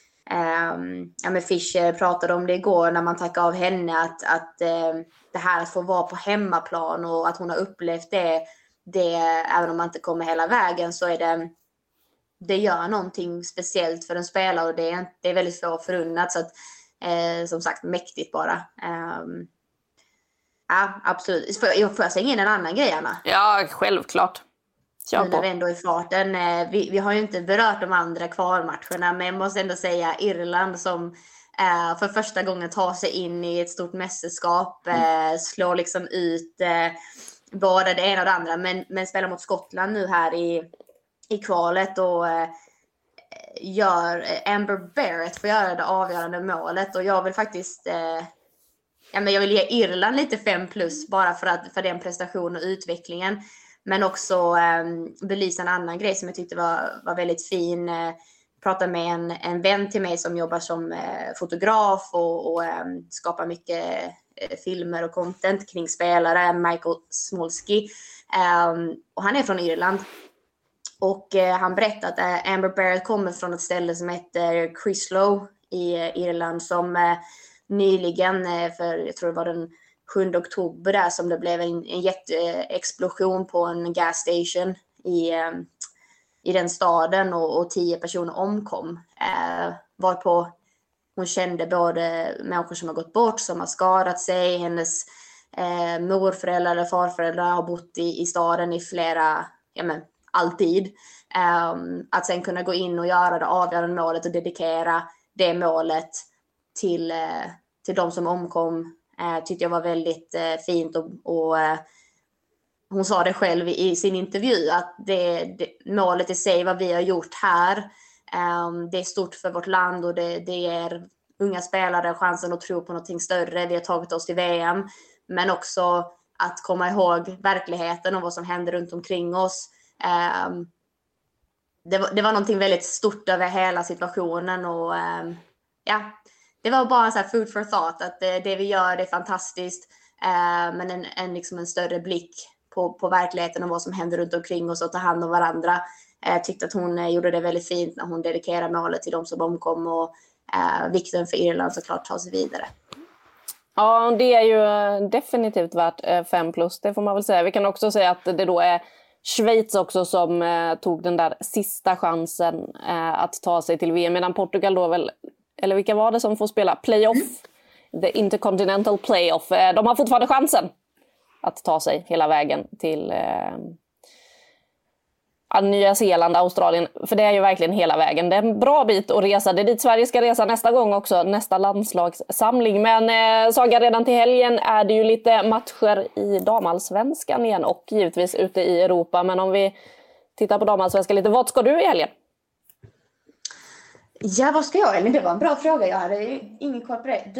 Speaker 6: Fischer pratade om det igår när man tackade av henne, att det här att få vara på hemmaplan och att hon har upplevt det även om man inte kommer hela vägen, så är det gör någonting speciellt för en spelare, och det är väldigt få förunnat. Så att som sagt mäktigt bara. Ja, absolut. Får jag slänga in en annan grej, Anna?
Speaker 4: Ja, självklart.
Speaker 6: Nu när vi ändå är i farten. Vi har ju inte berört de andra kvalmatcherna, men jag måste ändå säga Irland som för första gången tar sig in i ett stort mästerskap, slår liksom ut både det ena och det andra, men spelar mot Skottland nu här i kvalet och gör Amber Barrett får göra det avgörande målet, och jag vill faktiskt jag vill ge Irland lite 5+ bara för den prestationen och utvecklingen, men också belysa en annan grej som jag tyckte var väldigt fin. Pratade med en vän till mig som jobbar som fotograf och skapar mycket filmer och content kring spelare, Michael Smolsky, och han är från Irland. Och han berättade att Amber Barrett kommer från ett ställe som heter Chryslow i Irland, som nyligen, för jag tror det var den 7 oktober där, som det blev en jätteexplosion på en gas station i den staden, och 10 personer omkom. Varpå hon kände både människor som har gått bort, som har skadat sig. Hennes morföräldrar eller farföräldrar har bott i staden i flera, alltid. Att sen kunna gå in och göra det avgörande målet och dedikera det målet till de som omkom, tyckte jag var väldigt fint. Och hon sa det själv i sin intervju, att målet i sig, vad vi har gjort här, det är stort för vårt land, och det ger unga spelare chansen att tro på någonting större. Vi har tagit oss till VM, men också att komma ihåg verkligheten och vad som händer runt omkring oss. Det var någonting väldigt stort över hela situationen, och det var bara en så här food for thought, att det vi gör är fantastiskt, men en större blick på verkligheten och vad som händer runt omkring oss och ta hand om varandra. Jag tyckte att hon gjorde det väldigt fint när hon dedikerade målet till de som omkom, och vikten för Irland såklart att ta sig vidare.
Speaker 4: Ja, det är ju definitivt värt 5+, det får man väl säga. Vi kan också säga att det då är Schweiz också som tog den där sista chansen att ta sig till VM, medan Portugal då väl, eller vilka var det som får spela playoff? The Intercontinental Playoff. De har fortfarande chansen att ta sig hela vägen till Nya Zeeland, Australien. För det är ju verkligen hela vägen. Det är en bra bit att resa. Det är dit Sverige ska resa nästa gång också. Nästa landslagssamling. Men Saga, redan till helgen är det ju lite matcher i damallsvenskan igen. Och givetvis ute i Europa. Men om vi tittar på damallsvenskan lite. Vad ska du i helgen?
Speaker 6: Ja, vad ska jag? Det var en bra fråga. Jag hade ingen koll på det.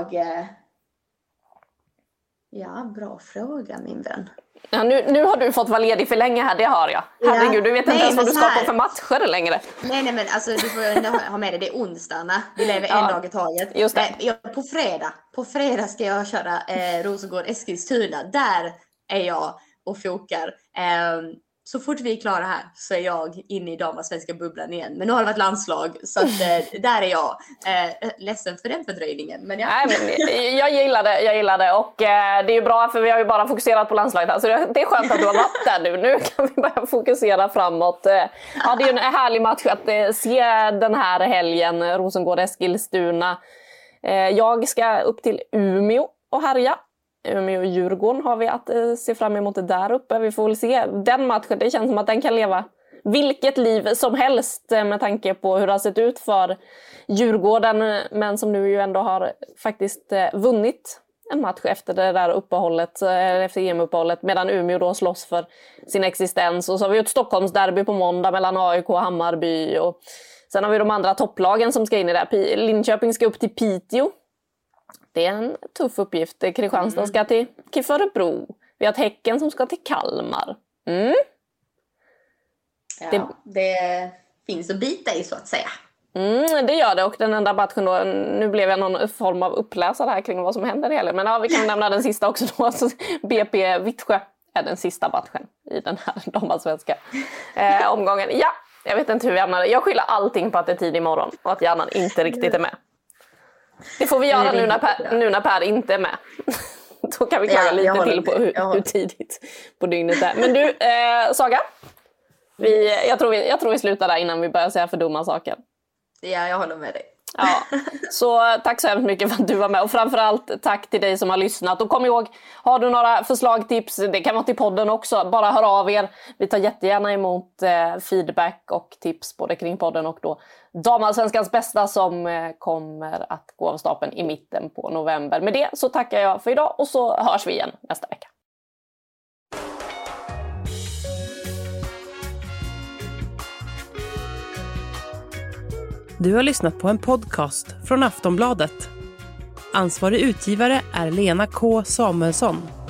Speaker 6: Ja, bra fråga, min vän.
Speaker 4: Ja, nu har du fått vara ledig för länge här, det har jag. Herregud, du vet inte ens vad du ska på för matcher längre.
Speaker 6: Nej, men alltså du får ha med det. Det är onsdagarna. Vi lever en dag i taget.
Speaker 4: Just det.
Speaker 6: På fredag ska jag köra Rosengård-Eskilstuna. Där är jag och fokar. Så fort vi är klara här så är jag inne i damallsvenska bubblan igen. Men nu har det varit landslag, så att, där är jag. Ledsen för den fördröjningen. Men ja.
Speaker 4: Nej, men jag gillar det. Och det är ju bra, för vi har ju bara fokuserat på landslaget här. Så det är skönt att du har varit där nu. Nu kan vi börja fokusera framåt. Ja, det är ju en härlig match att se den här helgen. Rosengård-Eskilstuna. Jag ska upp till Umeå och härja. Umeå och Djurgården har vi att se fram emot det där uppe. Vi får väl se. Den matchen, det känns som att den kan leva vilket liv som helst med tanke på hur det har sett ut för Djurgården. Men som nu ju ändå har faktiskt vunnit en match efter det där uppehållet, efter EM-uppehållet. Medan Umeå då slåss för sin existens. Och så har vi ett Stockholmsderby på måndag mellan AIK och Hammarby. Och sen har vi de andra topplagen som ska in i det här. Linköping ska upp till Piteå. Det är en tuff uppgift. Kristianstad ska till Örebro. Vi har Häcken som ska till Kalmar.
Speaker 6: Ja, det finns att bita i, så att säga.
Speaker 4: Det gör det, och den enda matchen då, nu blev jag någon form av uppläsare här kring vad som händer i helgen. Men ja, vi kan nämna den sista också då. Alltså, BP Vittsjö är den sista matchen i den här damallsvenska omgången. Ja, jag vet inte hur vi hamnar. Jag skyller allting på att det är tid imorgon och att hjärnan inte riktigt är med. Det får vi göra nu när Per inte är med. Då kan vi klaga lite till på hur tidigt på dygnet är. Men du, Saga, jag tror vi slutar där innan vi börjar säga för dumma saker.
Speaker 6: Ja, jag håller med dig.
Speaker 4: Ja, så tack så hemskt mycket för att du var med och framförallt tack till dig som har lyssnat. Och kom ihåg, har du några förslag, tips, det kan vara till podden också, bara hör av er. Vi tar jättegärna emot feedback och tips både kring podden och då Damallsvenskans bästa som kommer att gå av stapeln i mitten på november. Med det så tackar jag för idag och så hörs vi igen nästa vecka.
Speaker 3: Du har lyssnat på en podcast från Aftonbladet. Ansvarig utgivare är Lena K. Samuelsson.